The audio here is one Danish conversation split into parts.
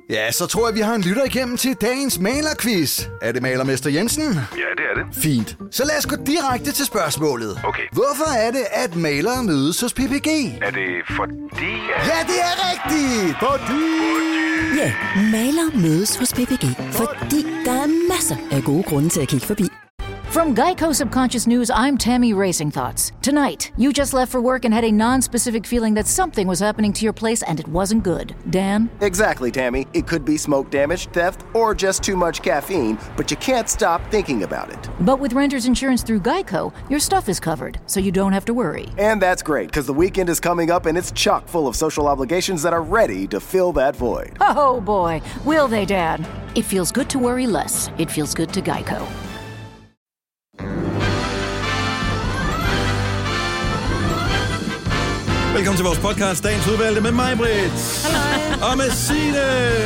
Ja, så tror jeg, vi har en lytter igennem til dagens malerquiz. Er det malermester Jensen? Ja, det er det. Fint. Så lad os gå direkte til spørgsmålet. Okay. Hvorfor er det, at malere mødes hos PPG? Er det fordi... Ja, det er rigtigt! Ja, malere mødes hos PPG, fordi der er masser af gode grunde til at kigge forbi. From Geico Subconscious News, I'm Tammy Racing Thoughts. Tonight, you just left for work and had a non-specific feeling that something was happening to your place and it wasn't good. Dan? Exactly, Tammy. It could be smoke damage, theft, or just too much caffeine, but you can't stop thinking about it. But with renter's insurance through Geico, your stuff is covered, so you don't have to worry. And that's great, because the weekend is coming up and it's chock full of social obligations that are ready to fill that void. Oh boy, will they, Dad? It feels good to worry less. It feels good to Geico. Velkommen til vores podcast, Dagens Udvalgte, med mig, Britt. Og med Signe.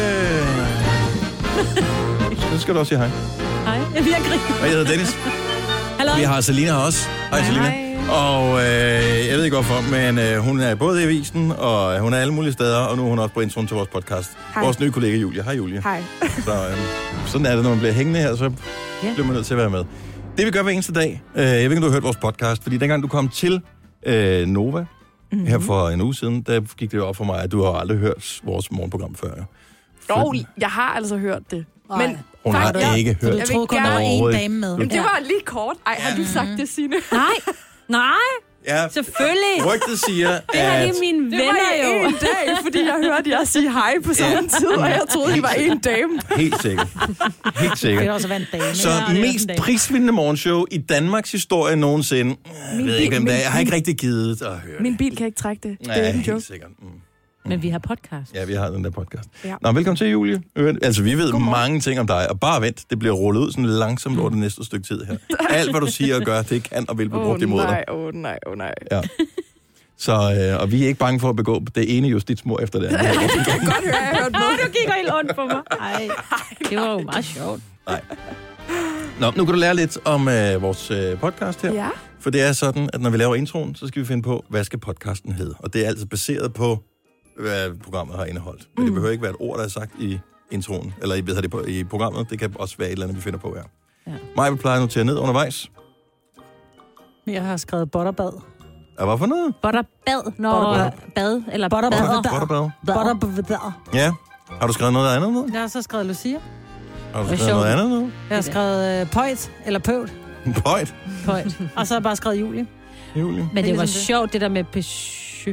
Så skal du også sige hej. Hej, jeg vil grine. Og jeg hedder Dennis. Hallo. Vi har Selina her også. Hej, Selina. Og jeg ved ikke hvorfor, men hun er både i avisen, og hun er alle mulige steder, og nu er hun også på introen til vores podcast. Hej. Vores nye kollega Julia. Hej, Julia. Hej. Så sådan er det, når man bliver hængende her, så bliver man nødt til at være med. Det vi gør hver eneste dag, jeg ved ikke, om du har hørt vores podcast, fordi dengang du kom til Nova, her for en uge siden, der gik det jo op for mig, at du har aldrig hørt vores morgenprogram før. Jo, jeg har altså hørt det. Men hun har ikke hørt det. Jeg troede kun, der var en dame med. Men det var lige kort. Ej, har du sagt det, Signe? Nej. Ja, Selvfølgelig. rygtet siger, Det var at... lige mine venner jo. Det var en dag, fordi jeg hørte jer sige hej på samme tid, og jeg troede, det var en dame. Helt sikkert. Helt Det sikkert. er også været en dame. Så mest prisvindende morgenshow i Danmarks historie nogensinde. Jeg ved ikke, hvem det er. Jeg har ikke rigtig givet at høre Min bil kan ikke trække det. Det er ja, ikke en joke. helt sikkert. Men vi har podcast. Ja, vi har den der podcast. Ja. Nå, velkommen til, Julie. Altså, vi ved mange ting om dig, og bare vent, det bliver rullet ud sådan langsomt over det næste stykke tid her. Alt, hvad du siger og gør, det kan og vil blive brugt imod dig. Nej. Ja. Så, og vi er ikke bange for at begå det ene justitsmord efter det andet. Jeg kan godt høre, jeg har hørt noget. Du kigger helt ondt på mig. Ej, det var jo meget sjovt. Nej. Nå, nu kan du lære lidt om vores podcast her. Ja. For det er sådan, at når vi laver introen, så skal vi finde på, hvad skal podcasten hedde. Og det er altså baseret på, hvad programmet har indeholdt. Men det behøver ikke være et ord, der er sagt i introen, eller i programmet. Det kan også være et eller andet, vi finder på her. Ja. Mig vil pleje at notere ned undervejs. Jeg har skrevet butterbad. Hvad for noget? Butterbad. Bad. Eller Butterbad. Ja. Har du skrevet noget andet ned? Jeg har så skrevet Lucia. Har du skrevet noget andet ned? Jeg har skrevet pøjt eller pøvt. Pøjt. Og så har jeg bare skrevet Julie. Julie. Men det var sjovt, det der med Pøsjø.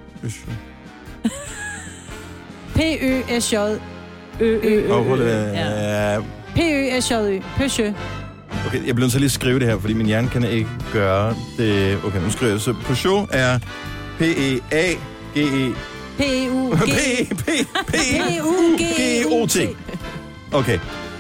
P-Ø-S-J-Ø-Ø-Ø. P-Ø-S-J-Ø. Pøsjø. Okay, jeg bliver nødt til lige at skrive det her, fordi min hjerne kan ikke gøre det. Okay, nu skriver jeg. Så Peugeot er P-E-A-G-E... P-E-P-P-P-U-G-O-T. Okay.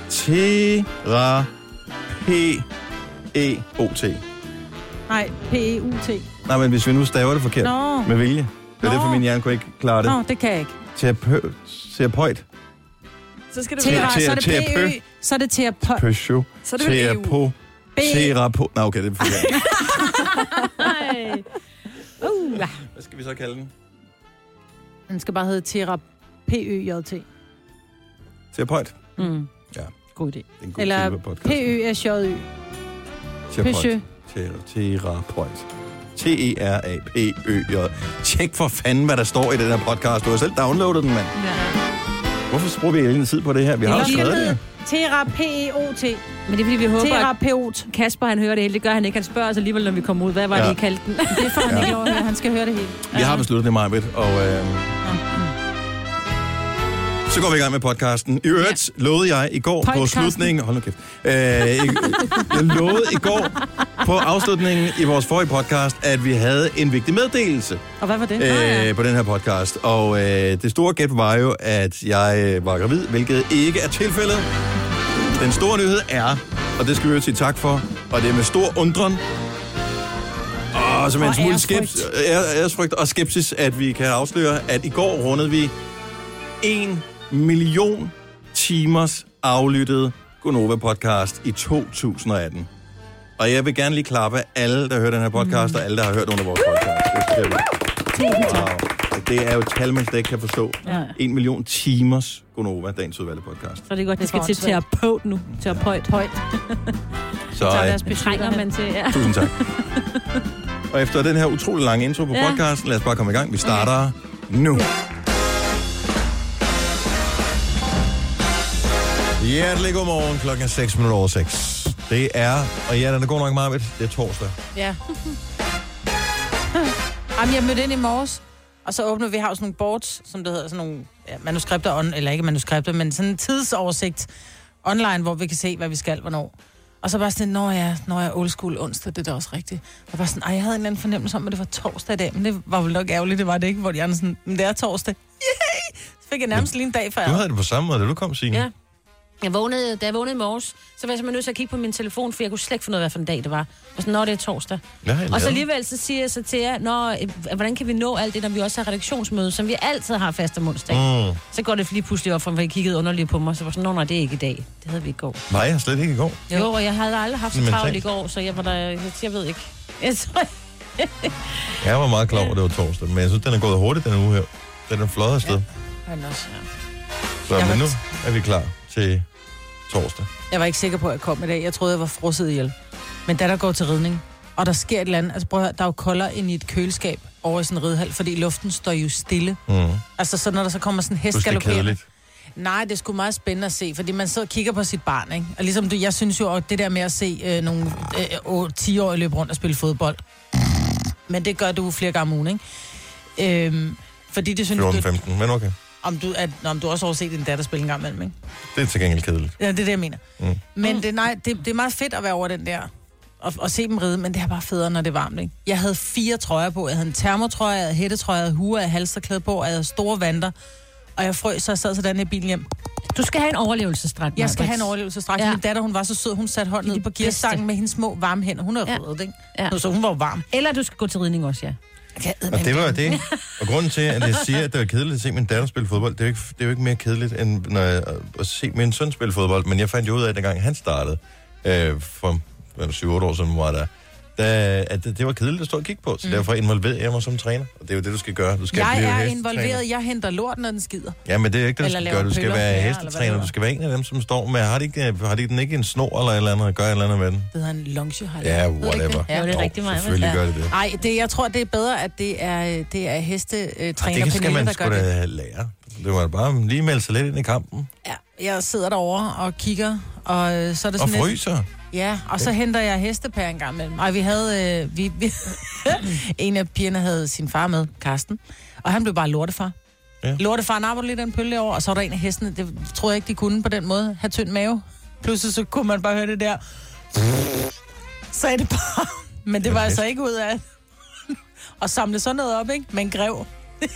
T-R-P-E-O-T. Nej, P-E-U-T. Nej, men hvis vi nu staver det forkert med vilje. Det er derfor, min hjerne kunne ikke klare det. Nå, det kan jeg ikke. Terapeut. Så skal det så er det P-Ø. Så er det terapeut. Peugeot. Så er det vel EU. Terapeut. Nå, okay, det er forkert. Nej. Hvad skal vi så kalde den? Den skal bare hedde P-Ø-J-T. Terapeut. Ja. God idé. Eller P-Ø-S-J-Ø. Terapeut. Terapeut. T-E-R-A-P-Ø-J. Tjek for fanden, hvad der står i den her podcast. Du har selv downloadet den, mand. Ja. Hvorfor bruger vi hele tid på det her? Vi har jo skrevet det. Terapeut. Men det er fordi, vi håber, Terapeut. at Kasper han hører det hele. Det gør han ikke. Han spørger os alligevel, når vi kommer ud. Hvad var det, I kaldte den? Det får han ikke lov at høre. Han skal høre det hele. Vi har besluttet det, Majbrit, og så går vi i gang med podcasten. I øvrigt lovede jeg i går på slutningen... Hold nu kæft. Jeg lovede i går på afslutningen i vores forrige podcast, at vi havde en vigtig meddelelse. Og hvad var det? På den her podcast. Og det store gæt var jo, at jeg var gravid, hvilket ikke er tilfældet. Den store nyhed er, og det skal vi jo sige tak for, og det er med stor undren, og som en smule æresfrygt og skepsis, at vi kan afsløre, at i går rundede vi 1 million timers aflyttet Gonova-podcast i 2018. Og jeg vil gerne lige klappe alle, der hører den her podcast, og alle, der har hørt under vores podcast. Det er Det er jo et tal, man slet ikke kan forstå. Ja. 1 million timers Gonova, dagens udvalgte podcast. Så det er godt, det skal til terapeut nu. Terapeut. Så Trænger man til, ja. tusind tak. Og efter den her utrolig lange intro på podcasten, lad os bare komme i gang. Vi starter nu. Hjertelig godmorgen, klokken er 6:06. Det er, og ja, den er god nok meget, det er torsdag. Ja. Jamen, jeg mødte ind i morges, og så åbnede vi sådan nogle boards, som det hedder, sådan nogle manuskripter, eller ikke manuskripter, men sådan en tidsoversigt online, hvor vi kan se, hvad vi skal, hvornår. Og så bare sådan, når jeg old school onsdag, det er da også rigtigt. Og bare sådan, jeg havde en eller anden fornemmelse om, at det var torsdag i dag, men det var vel nok ærgerligt, det var det ikke, hvor de andre sådan, men det er torsdag. Yay! Så fik jeg nærmest lige en dag før. Du havde det på samme måde, da du kom, Signe. Ja. Da jeg vågnede i morges, så var jeg simpelthen nødt til at kigge på min telefon, for jeg kunne slet ikke finde ud af, hvad for en dag det var. Og sådan, det er torsdag. Og så alligevel så siger jeg så til jer, hvordan kan vi nå alt det, når vi også har redaktionsmøde, som vi altid har fast om onsdag. Så går det lige pludselig op, for jeg kiggede underligt på mig, så var sådan, det er ikke i dag. Det havde vi i går. Nej, jeg slet ikke i går. Jo, og jeg havde aldrig haft så travlt i går, så jeg var der, jeg ved ikke. Jeg var meget klar over, det var torsdag, men jeg synes, den er gået hurtigt den uge her. Den er flot afsted. Ja, også, Så men nu er vi klar til torsdag. Jeg var ikke sikker på, at jeg kom i dag. Jeg troede, jeg var frosset ihjel. Men da der går til ridning, og der sker et eller andet, altså prøv at høre, der er jo kolder ind i et køleskab over i sådan en ridehal, fordi luften står jo stille. Altså så når der så kommer sådan en hest galopperende. Nej, det er sgu meget spændende at se, fordi man sidder og kigger på sit barn, ikke? Og ligesom jeg synes jo, at det der med at se nogle 10-årige løbe rundt og spille fodbold, men det gør du flere gange om ugen, ikke? Fordi det synes 14-15, men okay. Om du også har set din datter spille en gang imellem, ikke? Det er til gengæld kedeligt. Ja, det er det, jeg mener. Men det er meget fedt at være over den der, og se dem ride, men det er bare federe, når det er varmt, ikke? Jeg havde 4 trøjer på. Jeg havde en termotrøje, jeg havde hættetrøje, jeg havde hue, jeg havde halsterklæde på, jeg havde store vanter, og jeg frøs, så jeg sad sådan i bilen hjem. Du skal have en overlevelsesdragt. Jeg skal have en overlevelsesdragt. Ja. Min datter, hun var så sød, hun satte hånden ned på gearstangen med hendes små varme hænder. Hun havde fået det, ikke? Ja. Så hun var jo varm. Eller du skal gå til ridning også, ja. Og det var det. Og grunden til, at jeg siger, at det var kedeligt at se min datter spille fodbold, det er jo ikke mere kedeligt, end når jeg, at se min søn spille fodbold. Men jeg fandt jo ud af, at dengang han startede, for 7-8 år siden var der, at det var kedeligt at stå og kigge på. Så derfor involverede jeg mig som træner. Og det er jo det, du skal gøre. Du skal jeg blive er hestetræner. involveret. Jeg henter lort, når den skider. Ja, men det er ikke det, du skal gøre. Du skal være hestetræner. Du skal være en af dem, som står med... Har de den ikke en snor eller et eller andet? Gør et eller andet med den? Det hedder en longehold. Ja, whatever. Ja, det er rigtig meget. Selvfølgelig gør det det. Nej, jeg tror, det er bedre, at det er hestetræner det skal man der sgu gør det. da lære. Det var bare lige melde sig lidt ind i kampen. Ja, jeg sidder derovre og kigger, og så er det sådan og fryser. Ja, og så henter jeg hestepær en gang imellem. Og vi havde... en af pigerne havde sin far med, Karsten, og han blev bare lortefar. Ja. Lortefar nappede lidt den pølle over, og så var der en af hestene, det troede jeg ikke, de kunne på den måde, have tynd mave. Pludselig så kunne man bare høre det der. Sagde det bare. Men det var altså ikke ud af at samle sådan noget op, ikke? Men grev.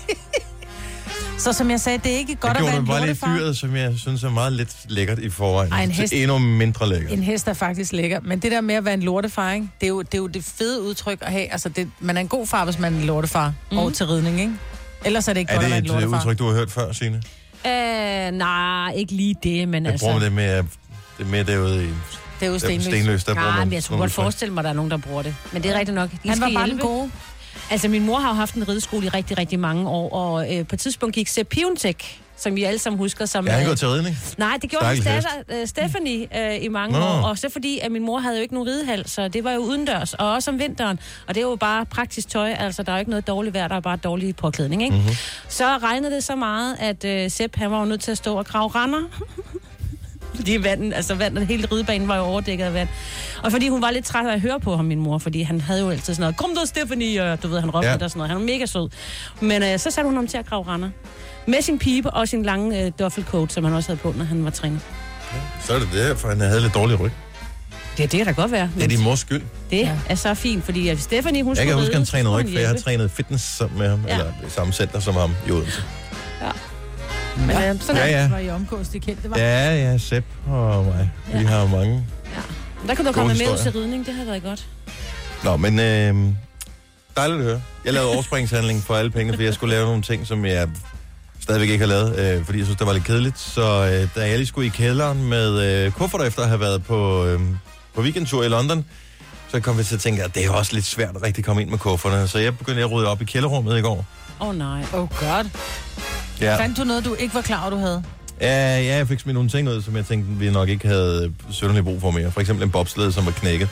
Så som jeg sagde, det er ikke godt at være en lortefar. Det gjorde bare lidt dyret, som jeg synes er meget lidt lækkert i forvejen. Ej, en hest, endnu mindre lækkert. En hest er faktisk lækker. Men det der med at være en lortefar, ikke? Det er jo det fede udtryk at have. Altså, man er en god far, hvis man er en lortefar. Og til ridning, ikke? Ellers er det ikke godt at være en lortefar. Er det et udtryk, du har hørt før, Signe? Nej, ikke lige det, men jeg bruger det med derude i... Det er jo Stenløs. Nej, men jeg skulle godt forestille mig, at der er nogen, der bruger det. Men det er rigtigt nok. Han var bare den gode. Altså, min mor har jo haft en rideskole i rigtig, rigtig mange år, og på et tidspunkt gik Sepp Piontek, som vi alle sammen husker. Som, han gået til ridning? Nej, det gjorde hans datter, Stephanie, i mange år. Og så fordi, at min mor havde jo ikke nogen ridehal, så det var jo udendørs, og også om vinteren. Og det er jo bare praktisk tøj, altså der er jo ikke noget dårligt vejr, der er bare dårlig påklædning, ikke? Mm-hmm. Så regnede det så meget, at Sepp, han var jo nødt til at stå og grave render. Fordi vandet, hele ridebanen var jo overdækket af vand. Og fordi hun var lidt træt af at høre på ham, min mor, fordi han havde jo altid sådan noget, kom der, Stephanie, og du ved, han råbte og sådan noget. Han var mega sød. Men så satte hun ham til at grave render. Med sin pibe og sin lange duffelcoat, som han også havde på, når han var træner. Ja, så er det for han havde lidt dårlig ryg. Det kan da godt være. Det er din mors skyld. Det er så fint, fordi Stephanie, hun skulle Jeg kan huske, ride, han trænede ryg, for jeg har trænet fitness sammen med ham, eller i samme center som ham i Odense. Ja. Men sådan var I omgås, det kendte, var? Ja, Sepp og mig. Vi har mange. Ja. Der kan du komme med ud til ridning, det har været godt. Nå, men dejligt at høre. Jeg lavede overspringshandling for alle pengene, fordi jeg skulle lave nogle ting, som jeg stadigvæk ikke har lavet, fordi jeg synes, det var lidt kedeligt. Så da jeg lige skulle i kælderen med kufferter efter at have været på weekendtur i London, så kom vi til at tænke, at det er også lidt svært at rigtig komme ind med kufferterne. Så jeg begyndte at rydde op i kælderrummet i går. nej. God. Ja. Fandt du noget, du ikke var klar over, du havde? Ja, jeg fik smidt nogle ting ud, som jeg tænkte, vi nok ikke havde sønderlig brug for mere. For eksempel en bobsled, som var knækket.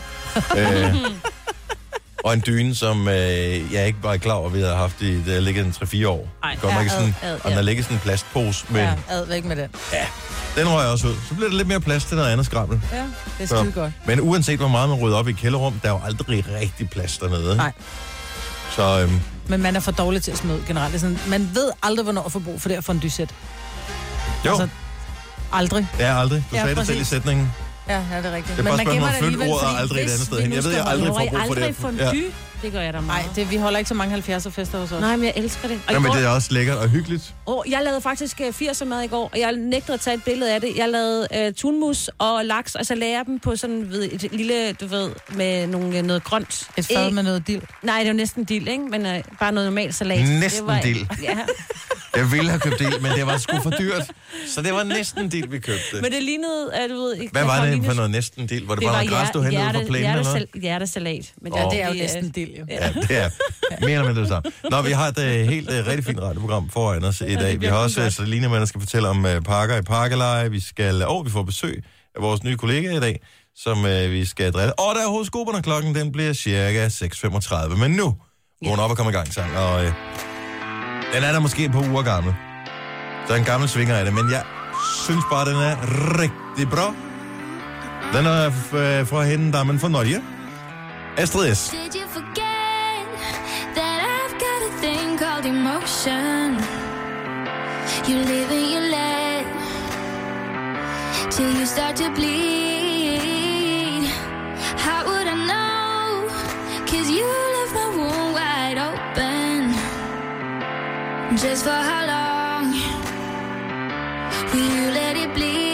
Og en dyne, som jeg ikke var klar over, vi havde haft i, det har ligget en 3-4 år. Og den har ligget sådan en plastpose. Men, ja, væk med den. Ja, den røg også ud. Så bliver der lidt mere plads til noget andet skrammel. Ja, det er skide godt. Men uanset hvor meget man rydder op i kælderrum, der er jo aldrig rigtig plads dernede. Nej. Så, men man er for dårlig til at smide generelt. Det sådan, man ved aldrig, hvornår at få brug for det her fondysæt. Jo. Altså, aldrig. Ja, aldrig. Du sagde det selv i sætningen. Ja, det er rigtigt. Det er bare spørgsmål om at flytte ordet aldrig et andet sted hen. Jeg ved, jeg aldrig får brug for det. Aldrig fondue. Det gør jeg da meget. Nej, vi holder ikke så mange 70'er fester hos os. Nej, men jeg elsker det. Jamen, det er også lækkert og hyggeligt. Jeg lavede faktisk 80'er mad i går, og jeg nægtede at tage et billede af det. Jeg lavede tunmus og laks, og så lagde jeg dem på sådan et lille, du ved, med noget grønt. Et fad med noget dild? Nej, det var næsten dild, ikke? Men bare noget normalt salat. Næsten dild. Ja. Jeg ville have købt dild, men det var sgu for dyrt. Så det var næsten dild, vi købte. Men det lignede, du ved... Ikke, hvad var det for noget næsten dild? Var det bare noget græs, du hentede fra plænen eller noget? Hjertesalat. Men det er jo næsten dild, jo. Ja, det er mere eller mindre det samme. Nå, vi har et helt rigtig fint radioprogram foran os i dag. Vi har også Selina med, der skal fortælle om pakker i Pakkeleje. Vi får besøg af vores nye kollega i dag, som vi skal drille. Og der er horoskoperne, klokken den bliver cirka 6.35. Men nu vågn op og kom i gang sang. Og den er der måske et par uger gammel. Der er en gammel svinger af det, men jeg synes bare, den er rigtig bra. Den er fra hende, damen fra Norge. Astrid S. Did you forget that I've got a thing called emotion? You live and you let till you start to bleed. How would I know? 'Cause you left my wound wide open. Just for how long will you let it bleed?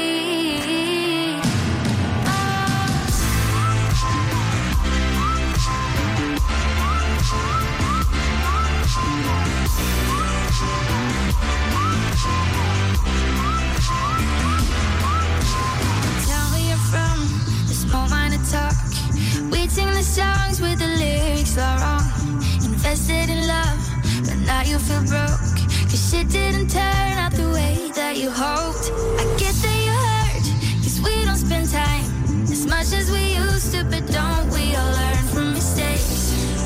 We sing the songs with the lyrics all wrong. Invested in love, but now you feel broke. 'Cause shit didn't turn out the way that you hoped. I get that you hurt, 'cause we don't spend time as much as we used to. But don't we all learn from mistakes?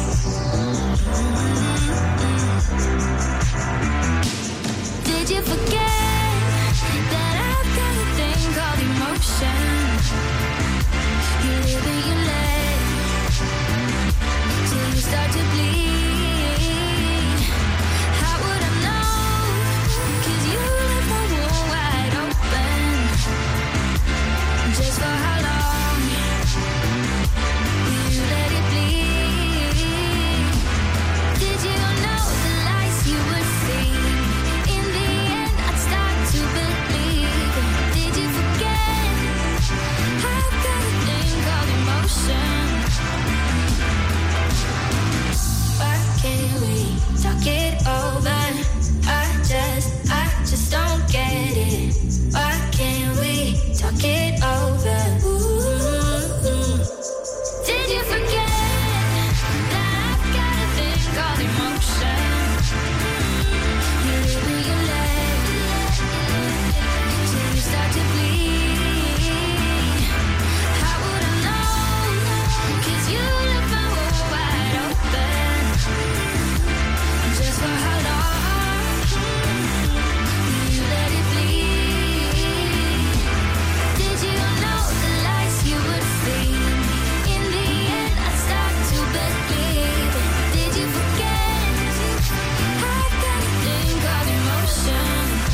Did you forget that I've got a thing called emotion? You live and you let till you start to bleed. How would I know? 'Cause you left my wound wide open. Just for how long will you let it bleed? Did you know the lies you would feed? In the end, I'd start to believe. Did you forget? I've got a thing called emotion. Why can't we talk it over? I just don't get it. Why can't we talk it over? Ooh. Did you forget that I've got a thing called emotion? You live and you let till you start to bleed. How would I know? 'Cause you left my world wide open. Just for how long will you let it bleed? Did you know the lies you would feed? In the end, I'd start to believe. Did you forget? I've got a thing called emotion.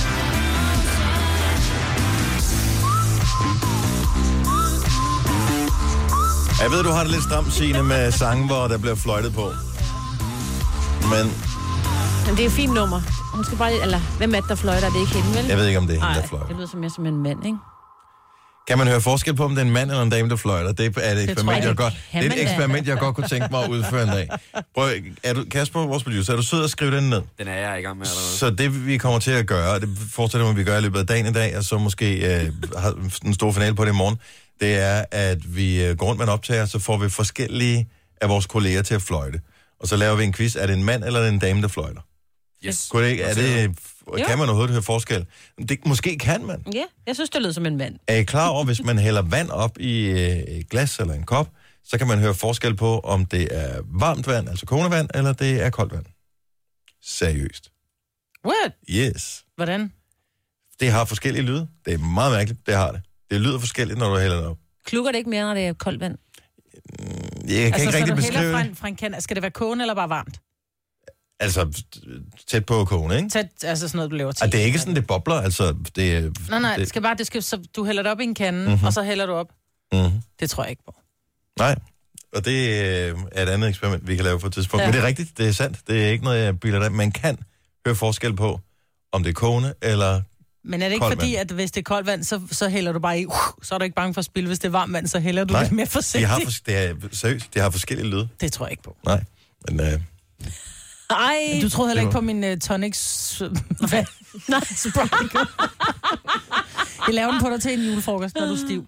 Jeg ved, du har det lidt stramt, Signe, med sange, hvor der bliver fløjtet på. Men det er et fint nummer. Hun skal bare... Eller, hvem er det, der fløjter? Det er ikke hende, vel? jeg ved ikke, om det er hende, der fløjter. Det lyder som mere som en mand, ikke? Kan man høre forskel på, om det er en mand eller en dame, der fløjter? Det er et eksperiment, jeg det er et eksperiment, jeg godt kunne tænke mig at udføre en dag. Prøv, Kasper, vores producer, er du sød at skrive den ned? Den er jeg i gang med allerede. Så det, vi kommer til at gøre, det fortsætter vi gør i løbet af dagen i dag, og så måske har den store finale på det i morgen, det er, at vi går rundt med en optager, så får vi forskellige af vores kolleger til at fløjte. Og så laver vi en quiz. Er det en mand eller en dame, der fløjter? Yes. Kunne det ikke, kan man overhovedet høre forskel? Måske kan man. Ja, jeg synes, det lyder som en mand. Er I klar over, hvis man hælder vand op i et glas eller en kop, så kan man høre forskel på, om det er varmt vand, altså kogende vand, eller det er koldt vand? Seriøst. What? Yes. Hvordan? Det har forskellige lyde. Det er meget mærkeligt, det har det. Det lyder forskelligt, når du hælder det op. Klukker det ikke mere, når det er koldt vand? Jeg kan ikke rigtig beskrive det. Fra en kan, skal det være kogende eller bare varmt? Altså, tæt på kogende, ikke? Tæt, altså sådan noget, du laver til. Og det er ikke sådan, det bobler, altså... Nej, det skal så du hælder det op i en kande, og så hælder du op. Det tror jeg ikke på. Nej, og det er et andet eksperiment, vi kan lave på et tidspunkt. Ja. Men det er rigtigt, det er sandt. Det er ikke noget, jeg bilder dig. Man kan høre forskel på, om det er kogende eller men er det ikke fordi, at hvis det er koldt vand, så hælder du bare i, så er du ikke bange for at spille. Hvis det er varmt vand, så hælder du lidt mere forsigtigt. Det har forskellige lyde. Det tror jeg ikke på. Nej, men... Ej. Du troede heller ikke på min tonics... Nej, Sprite. Jeg laver den på dig til en julefrokost, når du er stiv.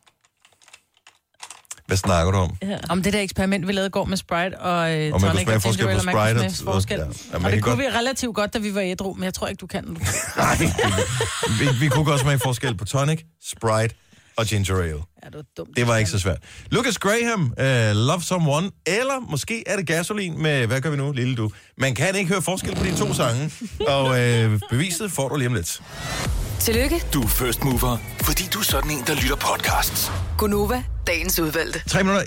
Hvad snakker du om? Ja. Om det der eksperiment, vi lavede i går med Sprite og tonic og ginger ale, og man kunne smage forskel. Og det kunne vi relativt godt, da vi var ædru, men jeg tror ikke, du kan. Nej, vi kunne godt smage forskel på tonic, Sprite og ginger ale. Ja, dumt, det var ikke så svært. Lucas Graham, Love Someone, eller måske er det Gasolin med, hvad gør vi nu, lille du? Man kan ikke høre forskel på de to sange, og beviset får du lige om lidt. Tillykke. Du er first mover, fordi du er sådan en, der lytter podcasts. Gunova, dagens udvalgte.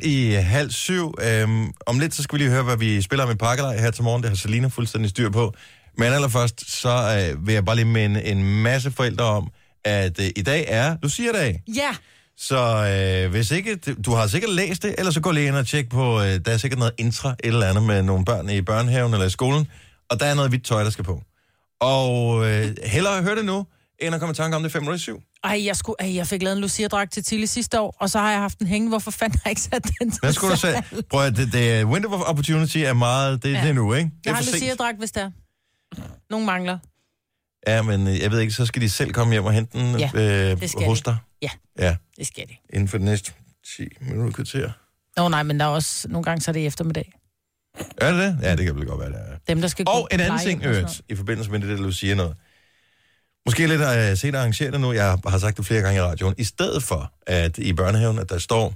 6:03. Om lidt, så skal vi lige høre, hvad vi spiller med pakkelej her til morgen. Det har Selina fuldstændig styr på. Men allerførst, så vil jeg bare lige minde en masse forældre om, at i dag er Lucia-dag. Ja. Så hvis ikke, du har sikkert læst det, eller så gå lige ind og tjek på, der er sikkert noget intra, et eller andet med nogle børn i børnehaven eller i skolen, og der er noget hvidt tøj, der skal på. Og hellere høre det nu, end at komme i tanke om det 5:07. Jeg fik lavet en Lucia-dragt til Tilly sidste år, og så har jeg haft den hænge. Hvorfor fanden har jeg ikke sat den til? Hvad skulle du sige? Prøv at det window of opportunity er meget, det er nu, ikke? Det jeg har Lucia-dragt, hvis der er. Nogen mangler. Ja, men jeg ved ikke, så skal de selv komme hjem og hente den hos dig. Ja, det skal de. Inden for de næste 10 minutter kvarter. Nej, men der er også nogle gange, så er det i eftermiddag. Er det det? Ja, det kan vel godt være, det er. Dem, der skal og en anden ting, i forbindelse med det, du siger noget. Måske lidt at se dig arrangere det nu. Jeg har sagt det flere gange i radioen. I stedet for, at i børnehaven, at der står,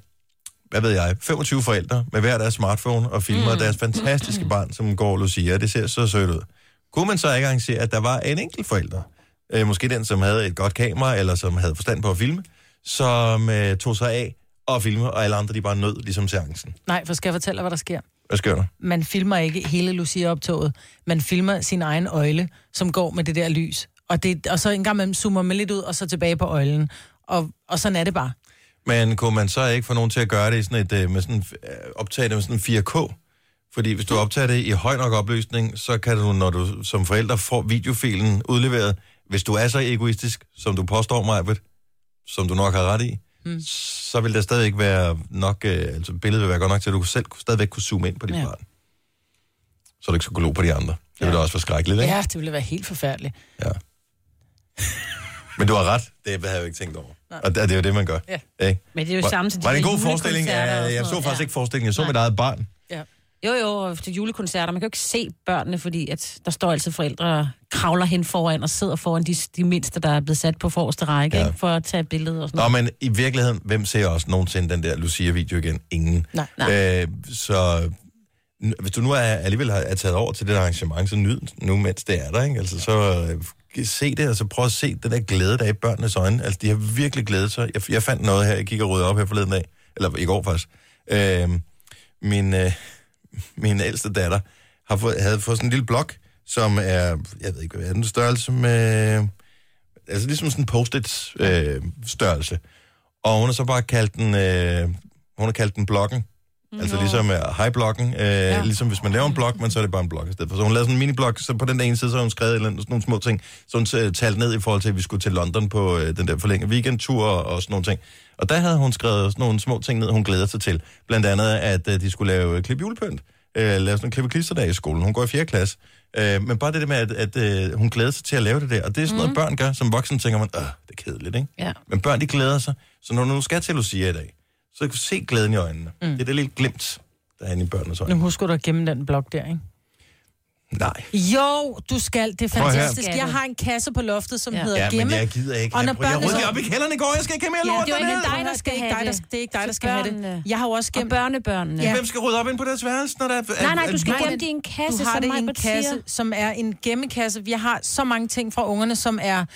25 forældre med hver deres smartphone og filmer deres fantastiske barn, som går Lucia. Det ser så sødt ud. Kunne man så ikke arrangere, at der var en enkelt forælder, måske den, som havde et godt kamera, eller som havde forstand på at filme, som tog sig af og filme, og alle andre, de bare nød ligesom seancen? Nej, for skal jeg fortælle dig, hvad der sker? Hvad sker der? Man filmer ikke hele Lucia-optoget. Man filmer sin egen øjle, som går med det der lys. Og så en gang man zoomer man lidt ud, og så tilbage på øjlen. Og sådan er det bare. Men kunne man så ikke få nogen til at gøre det i sådan et, med sådan, optage det med sådan en 4K? Fordi hvis du optager det i høj nok opløsning, så kan du, når du som forælder får videofilen udleveret, hvis du er så egoistisk, som du påstår, Majbert, som du nok har ret i, så vil der stadig ikke være nok, altså billedet vil være godt nok til, at du selv stadigvæk kunne zoome ind på dit barn. Så du ikke skulle gå på de andre. Det ville også være skrækkeligt, ikke? Ja, det ville være helt forfærdeligt. Ja. Men du har ret, det havde jeg jo ikke tænkt over. Og det er jo det, man gør. Ja. Men det er jo samme til de var det en god forestilling? Jeg så faktisk ikke forestillingen. Jeg så mit eget barn. Ja. Jo, til julekoncerter. Man kan jo ikke se børnene, fordi at der står altid forældre og kravler hen foran og sidder foran de mindste, der er blevet sat på forreste række, ikke? For at tage billeder og sådan noget. Men i virkeligheden, hvem ser også nogensinde den der Lucia-video igen? Ingen. Nej. Så hvis du nu alligevel er taget over til det arrangement, så nyd nu, mens det er der, ikke? Altså, så se det, og så prøv at se den der glæde, der er i børnenes øjne. Altså, de har virkelig glædet sig. Jeg fandt noget her, jeg gik og rydde op her forleden dag, eller i går faktisk. Min ældste datter havde fået sådan en lille blok, som er, jeg ved ikke, hvad er den størrelse med, altså ligesom sådan en post-it størrelse. Og hun har så bare kaldt den blokken. Altså ligesom high-blokken, ligesom hvis man laver en blok, men så er det bare en blok i stedet for. Så hun lavede sådan en mini-blok, så på den ene side, så har hun skrevet sådan nogle små ting, så hun talte ned i forhold til, at vi skulle til London på den der forlængede weekendtur og sådan nogle ting. Og der havde hun skrevet sådan nogle små ting ned, hun glæder sig til. Blandt andet, at de skulle lave klip julepynt, lave sådan en klippe-klisterdag i skolen. Hun går i 4. klasse. Men bare det med, at hun glæder sig til at lave det der. Og det er sådan noget, børn gør. Som voksen tænker man, det er kedeligt, ikke? Ja. Men børn, de glæder sig. Så når du nu skal til Lucia i dag, så kan du se glæden i øjnene. Det er det lidt glimt, der er inde i børnenes øjne. Nu husker du at gemme den blok der, ikke? Nej. Jo, du skal. Det er Prøv at høre. fantastisk. Jeg har en kasse på loftet, som hedder Ja, Gemme. men jeg gider ikke. Og når Jeg børnene... rydde op i kælderen i går. Jeg skal ikke have mere lort det er jo ikke dernede. dig, der skal have det. Det er ikke dig, der Til skal have børnene. det. Jeg har jo også gemt... Og børnebørnene. Ja. Hvem skal rydde op ind på deres værelse, når der er... Nej, du skal gemme det i en kasse, Du har som det i en Maj-Brit kasse, siger. som er en gemmekasse. Jeg har så mange ting fra ungerne, som er...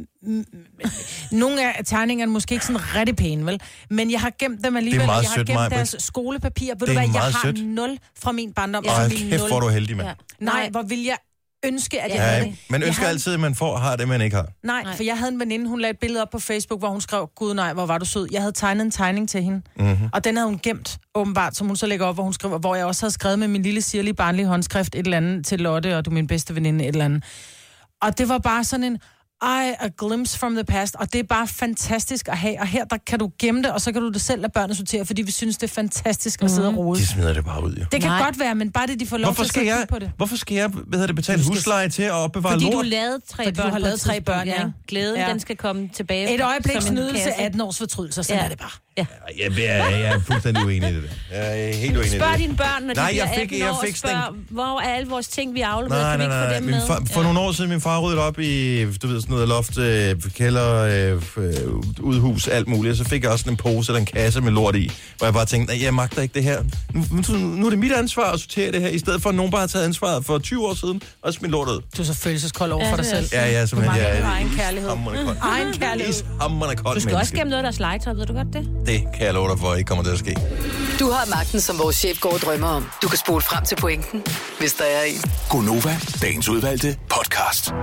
Nogle af tegningerne måske ikke sådan rigtig pæne, vel? Men jeg har gemt dem alligevel. Det er meget Jeg har sødt, gemt Maj-Brit. deres skolepapir. Ved Det du er hvad, jeg meget har sødt. 0 fra min barndom. Ej, min kæft, 0. hvor er du heldig, mand. Nej, hvor vil jeg ønske, at jeg havde Ja, det. man Jeg ønsker havde- altid, at man har det, man ikke har. Nej, for jeg havde en veninde, hun lagde et billede op på Facebook, hvor hun skrev, gud nej, hvor var du sød. Jeg havde tegnet en tegning til hende, og den havde hun gemt, åbenbart, som hun så lægger op, hvor hun skriver, hvor jeg også havde skrevet med min lille sirlige barnlige håndskrift et eller andet til Lotte, og du er min bedste veninde, et eller andet. Og det var bare sådan en, a glimpse from the past, og det er bare fantastisk at have, og her der kan du gemme det, og så kan du det selv lade børnene sortere, fordi vi synes, det er fantastisk at sidde og rode. De smider det bare ud, jo. Det kan godt være, men bare det, de får lov til at sidde og kigge på det. Hvorfor skal jeg betale husleje til at opbevare Fordi lort? du lavede 3 Fordi børn. du har på lavet et 3 tidspunkt, børn, ja. Glæden, Ja. den skal komme tilbage. Et øjebliks som en nydelse, kasse. 18 års fortrydelse, sådan er det bare. Ja. Jeg er fuldstændig uenig i det. Jeg er helt uenig i det. Spørg dine børn, når de Nej, bliver jeg 18 år, og spørg, hvor er alle vores ting, vi afleverer, kan vi ikke få dem med? For nogle år siden, min far ryddede op i, du ved, sådan noget loft, kælder, udhus, alt muligt. Og så fik jeg også en pose eller en kasse med lort i, hvor jeg bare tænkte, jeg magter ikke det her. Nu er det mit ansvar at sortere det her, i stedet for at nogen bare har taget ansvaret for 20 år siden, og smidt lortet ud. Du er så følelseskold over for dig selv. Ja, simpelthen. Du Jeg mangler er egen kærlighed. Egen kærlighed. Hammerende kold Du skal også menneske. gemme noget af deres legetøj, ved du godt det? Det kan jeg love dig for, ikke kommer til at ske. Du har magten, som vores chef går og drømmer om. Du kan spole frem til pointen, hvis der er en. Gonova, dagens udvalgte podcast.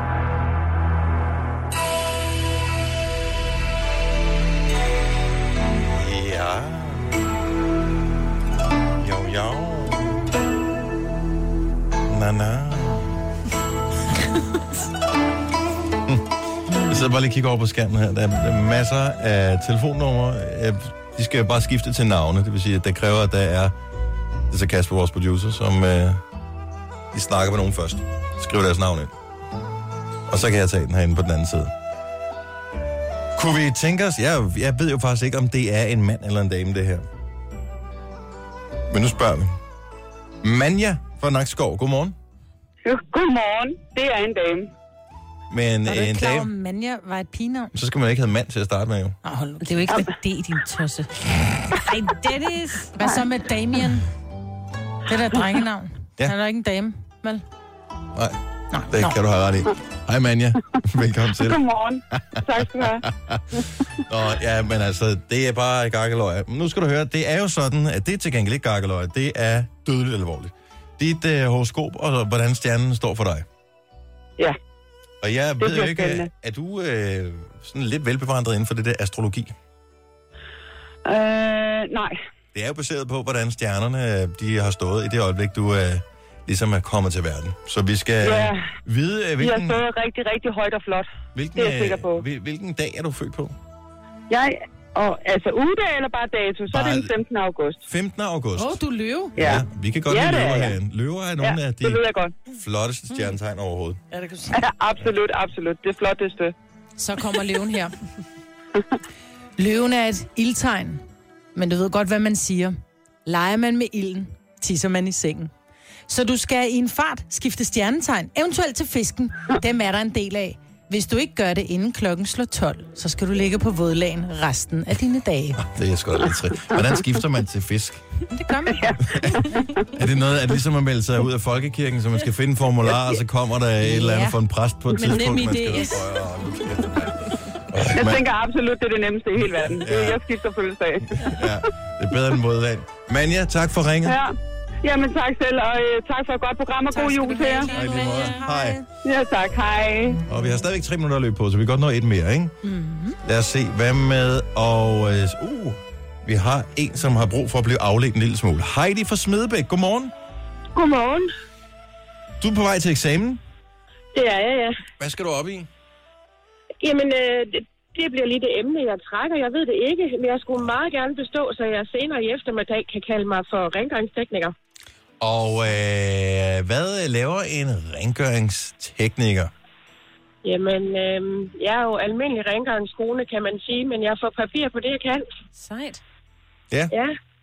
Ja. Jo. Na. Jeg sidder bare lige og kigger over på skærmen her. Der er masser af telefonnumre. De skal bare skifte til navne. Det vil sige, at det kræver, at der er... Det er så Kasper, vores producer, som... De snakker med nogen først. Skriv deres navn ind. Og så kan jeg tage den herinde på den anden side. Kunne vi tænke os... Jeg ved jo faktisk ikke, om det er en mand eller en dame, det her. Men nu spørger vi. Manja fra Nakskov, godmorgen. Godmorgen, det er en dame. Men Er du en ikke klar, om dame, Manja var et pigenavn? så skal man ikke have mand til at starte med, jo. Det er jo ikke med D, din tosse. Ej, Dennis. Hvad så med Damien? Det der drengenavn. Ja. Han er der ikke en dame, vel? Nej, det kan du have ret i. Hej Manja, velkommen til. Godmorgen. Tak skal du have. Nå, ja, men altså, det er bare gakkeløg. Nu skal du høre, det er jo sådan, at det er til gengæld ikke gakkeløg. Det er dødeligt alvorligt. Dit horoskop og hvordan stjernen står for dig. Ja. Og jeg ved jo bliver ikke, spændende. er du sådan lidt velbevandret inden for det der astrologi? Nej. Det er jo baseret på, hvordan stjernerne de har stået i det øjeblik, du ligesom er kommet til verden. Så vi skal vide, Vi har hvilken, stået rigtig, rigtig højt og flot. hvilken, det er jeg sikker på. hvilken dag er du født på? Altså ugedag eller bare dato, så er det den 15. august. 15. august. Du er løve. Ja. Vi kan godt Ja, lide det er løver jeg. herinde. Løver er nogle af de det ved jeg godt. flotteste stjernetegn overhovedet. Ja, det kan du Ja, absolut. Det flotteste. Så kommer løven her. Løven er et ildtegn, men du ved godt, hvad man siger. Leger man med ilden, tisser man i sengen. Så du skal i en fart skifte stjernetegn, eventuelt til fisken. Dem er der en del af. Hvis du ikke gør det inden klokken slår 12, så skal du ligge på vådlagen resten af dine dage. Det er sgu da lidt træt. Hvordan skifter man til fisk? Det gør man. Er det noget, at ligesom at melde sig ud af folkekirken, så man skal finde en formular, og så kommer der et eller andet for en præst på et tidspunkt, man skal... Jeg tænker absolut, det er det nemmeste i hele verden. Jeg skifter fødselsdag. Ja, det er bedre end vådlag. Manja, tak for ringet. Ja. Jamen tak selv, og tak for et godt program, og god jul til jer. Hej, lige måde. Hej. Ja, tak. Hej. Og vi har stadigvæk 3 minutter at løbe på, så vi kan godt nå et mere, ikke? Mm-hmm. Lad os se, hvad med... Og vi har en, som har brug for at blive afledt en lille smule. Heidi fra Smedebæk, godmorgen. Godmorgen. Du er på vej til eksamen. Det er jeg, ja. Hvad skal du op i? Jamen, det bliver lige det emne, jeg trækker. Jeg ved det ikke, men jeg skulle meget gerne bestå, så jeg senere i eftermiddag kan kalde mig for rengøringstekniker. Og hvad laver en rengøringstekniker? Jamen, jeg er jo almindelig rengøringskone, kan man sige, men jeg får papir på det, jeg kan. Sejt. Ja. Ja.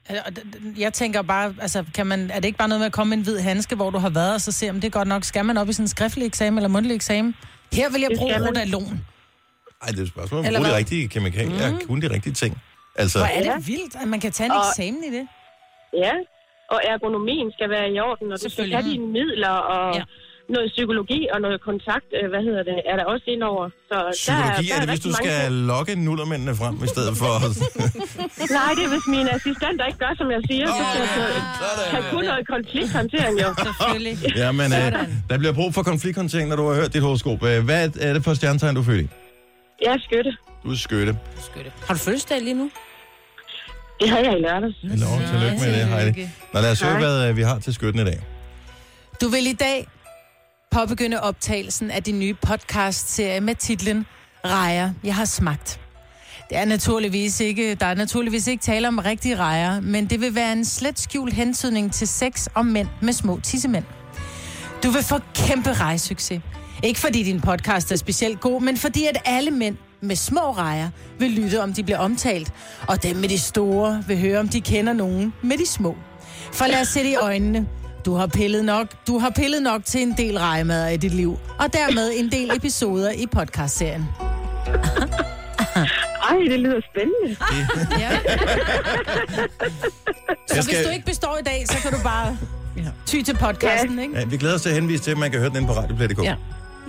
Jeg tænker bare, altså, er det ikke bare noget med at komme med en hvid handske, hvor du har været, og så se, om det er godt nok? Skal man op i sådan en skriftlig eksamen eller mundtlig eksamen? Her vil jeg bruge Rodalon. Ej, det er et spørgsmål. Man bruger de rigtige kemikalier, kun de rigtige ting. Altså... Hvor er det vildt, at man kan tage en eksamen i det? Ja, og ergonomien skal være i orden, og du skal have dine midler, og noget psykologi og noget kontakt, er der også indover. Så psykologi, er det, hvis du skal lokke nullermændene frem i stedet for... Nej, det er, hvis mine assistenter ikke gør, som jeg siger. Så kan kun noget konflikthåndtering, jo. Selvfølgelig. Jamen, der bliver brug for konflikthåndtering, når du har hørt dit horoskop. Hvad er det for stjernetegn, du er født i? Jeg er skytte. Du er skytte. Har du fødselsdag lige nu? Det har jeg i lørdags. Tillykke med det, Heidi. Nå, lad os høre, hvad vi har til skytten i dag. Du vil i dag påbegynde optagelsen af din nye podcast-serie med titlen Rejer, jeg har smagt. Der er naturligvis ikke tale om rigtige rejer, men det vil være en slet skjult hentydning til sex og mænd med små tissemænd. Du vil få kæmpe rejesucces. Ikke fordi din podcast er specielt god, men fordi at alle mænd med små rejer vil lytte, om de bliver omtalt, og dem med de store vil høre, om de kender nogen med de små. For lad os se det i øjnene. Du har pillet nok til en del rejemader i dit liv, og dermed en del episoder i podcastserien. Ej, det lyder spændende. Ja. Så hvis du ikke består i dag, så kan du bare ty til podcasten, ikke? Ja, vi glæder os til at henvise til, at man kan høre den inde på radioplay.dk. Ja.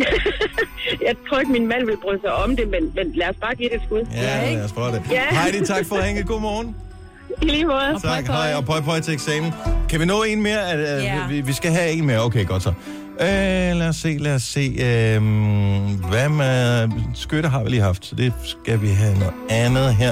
Jeg tror ikke, min mand vil bryde sig om det, men lad os bare give det et skud. Ja, lad os prøve det. Ja. Heidi, tak for at ringe. God morgen. I lige måde. Tak, hej, og pøj til eksamen. Kan vi nå en mere? Vi skal have en mere. Okay, godt så. Lad os se. Hvad med skytte har vi lige haft, så det skal vi have noget andet her.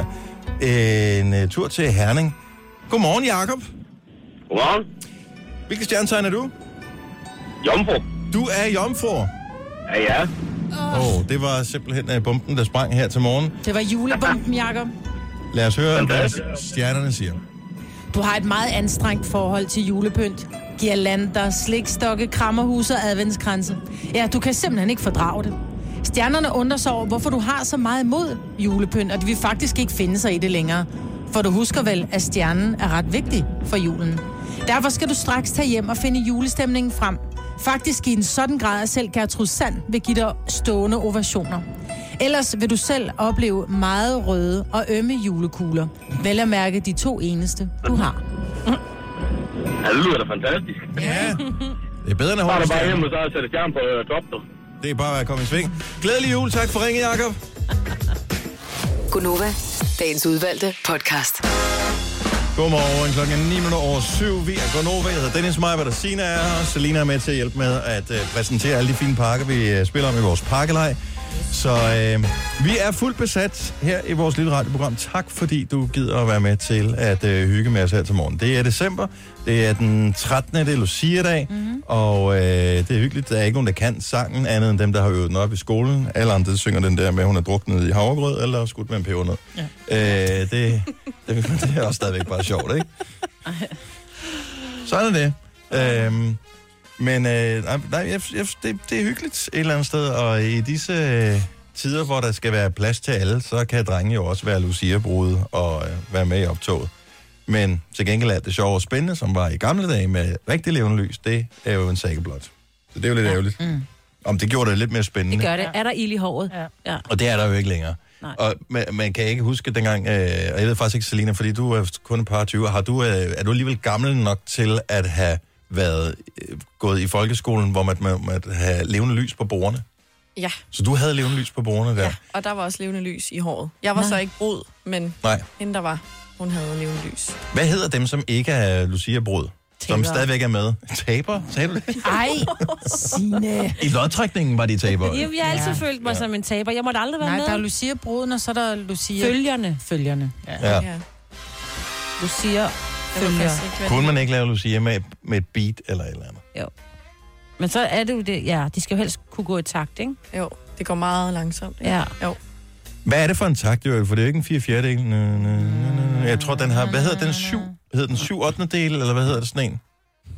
En tur til Herning. Godmorgen, Jakob. Godmorgen. Hvilke stjernetegn er du? Jomfru. Du er jomfru? Ja. Det var simpelthen bomben, der sprang her til morgen. Det var julebomben, Jakob. Lad os høre, hvad stjernerne siger. Du har et meget anstrengt forhold til julepynt. Girlander, slikstokke, krammerhus og adventskranse. Ja, du kan simpelthen ikke fordrage det. Stjernerne undrer sig over, hvorfor du har så meget imod julepynt, og de vil faktisk ikke finde sig i det længere. For du husker vel, at stjernen er ret vigtig for julen. Derfor skal du straks tage hjem og finde julestemningen frem. Faktisk i en sådan grad, at selv Gertrud Sand vil give dig stående ovationer. Ellers vil du selv opleve meget røde og ømme julekugler. Vel at mærke de 2 eneste, du har. Ja, det lyder da fantastisk. Ja, det er bedre end at holde bare hjemme, så sætte stjerne på top, du. Det er bare at komme i sving. Glædelig jul, tak for ringe, Jakob. Gunova, dagens udvalgte podcast. Godmorgen, 7:09. Vi er Gunova. Jeg hedder Dennis Meyer, der Sina er her. Selina er med til at hjælpe med at præsentere alle de fine pakker, vi spiller om i vores pakkelej. Så vi er fuldt besat her i vores lille radioprogram. Tak fordi du gider at være med til at hygge med os her til morgen. Det er december. Det er den 13. Det er Lucia-dag. Og det er hyggeligt. Der er ikke nogen, der kan sangen, andet end dem, der har øvet den op i skolen. Alle andre synger den der med, at hun er druknet i havregrød eller skudt med en pebernød. Ja. Det er også stadigvæk bare sjovt, ikke? Sådan er det. Men det er hyggeligt et eller andet sted, og i disse tider, hvor der skal være plads til alle, så kan drenge jo også være Lucia-brude og være med i optoget. Men til gengæld er det sjovt og spændende, som var i gamle dage med rigtig levende lys, det er jo en saga blot. Så det er jo lidt ærgerligt. Om det gjorde det lidt mere spændende. Det gør det. Er der ild i håret? Ja. Og det er der jo ikke længere. Nej. Og man kan ikke huske dengang, og jeg ved faktisk ikke, Selina, fordi du er kun et par 20, er du alligevel gammel nok til at have været gået i folkeskolen, hvor man måtte have levende lys på bordene? Ja. Så du havde levende lys på bordene der? Ja, og der var også levende lys i håret. Jeg var så ikke brud, men hende der var, hun havde levende lys. Hvad hedder dem, som ikke er Lucia-brud? Som stadigvæk er med? Taber? Sagde du det? Ej, Signe. I lodtrækningen var de taber. Jeg har altid følt mig som en taber. Jeg måtte aldrig være med. Nej, der er Lucia-bruden, og så er der Lucia... Følgerne. Ja. Lucia... Kunne man ikke lave Lucia med et beat eller et eller andet? Jo. Men så er det jo det, de skal jo helst kunne gå i takt, ikke? Jo, det går meget langsomt. Ikke? Ja. Jo. Hvad er det for en takt, for det er jo ikke en 4/4. Jeg tror, den har... Hvad hedder den? 7? Hedder den 7/8 del, eller hvad hedder det sådan en?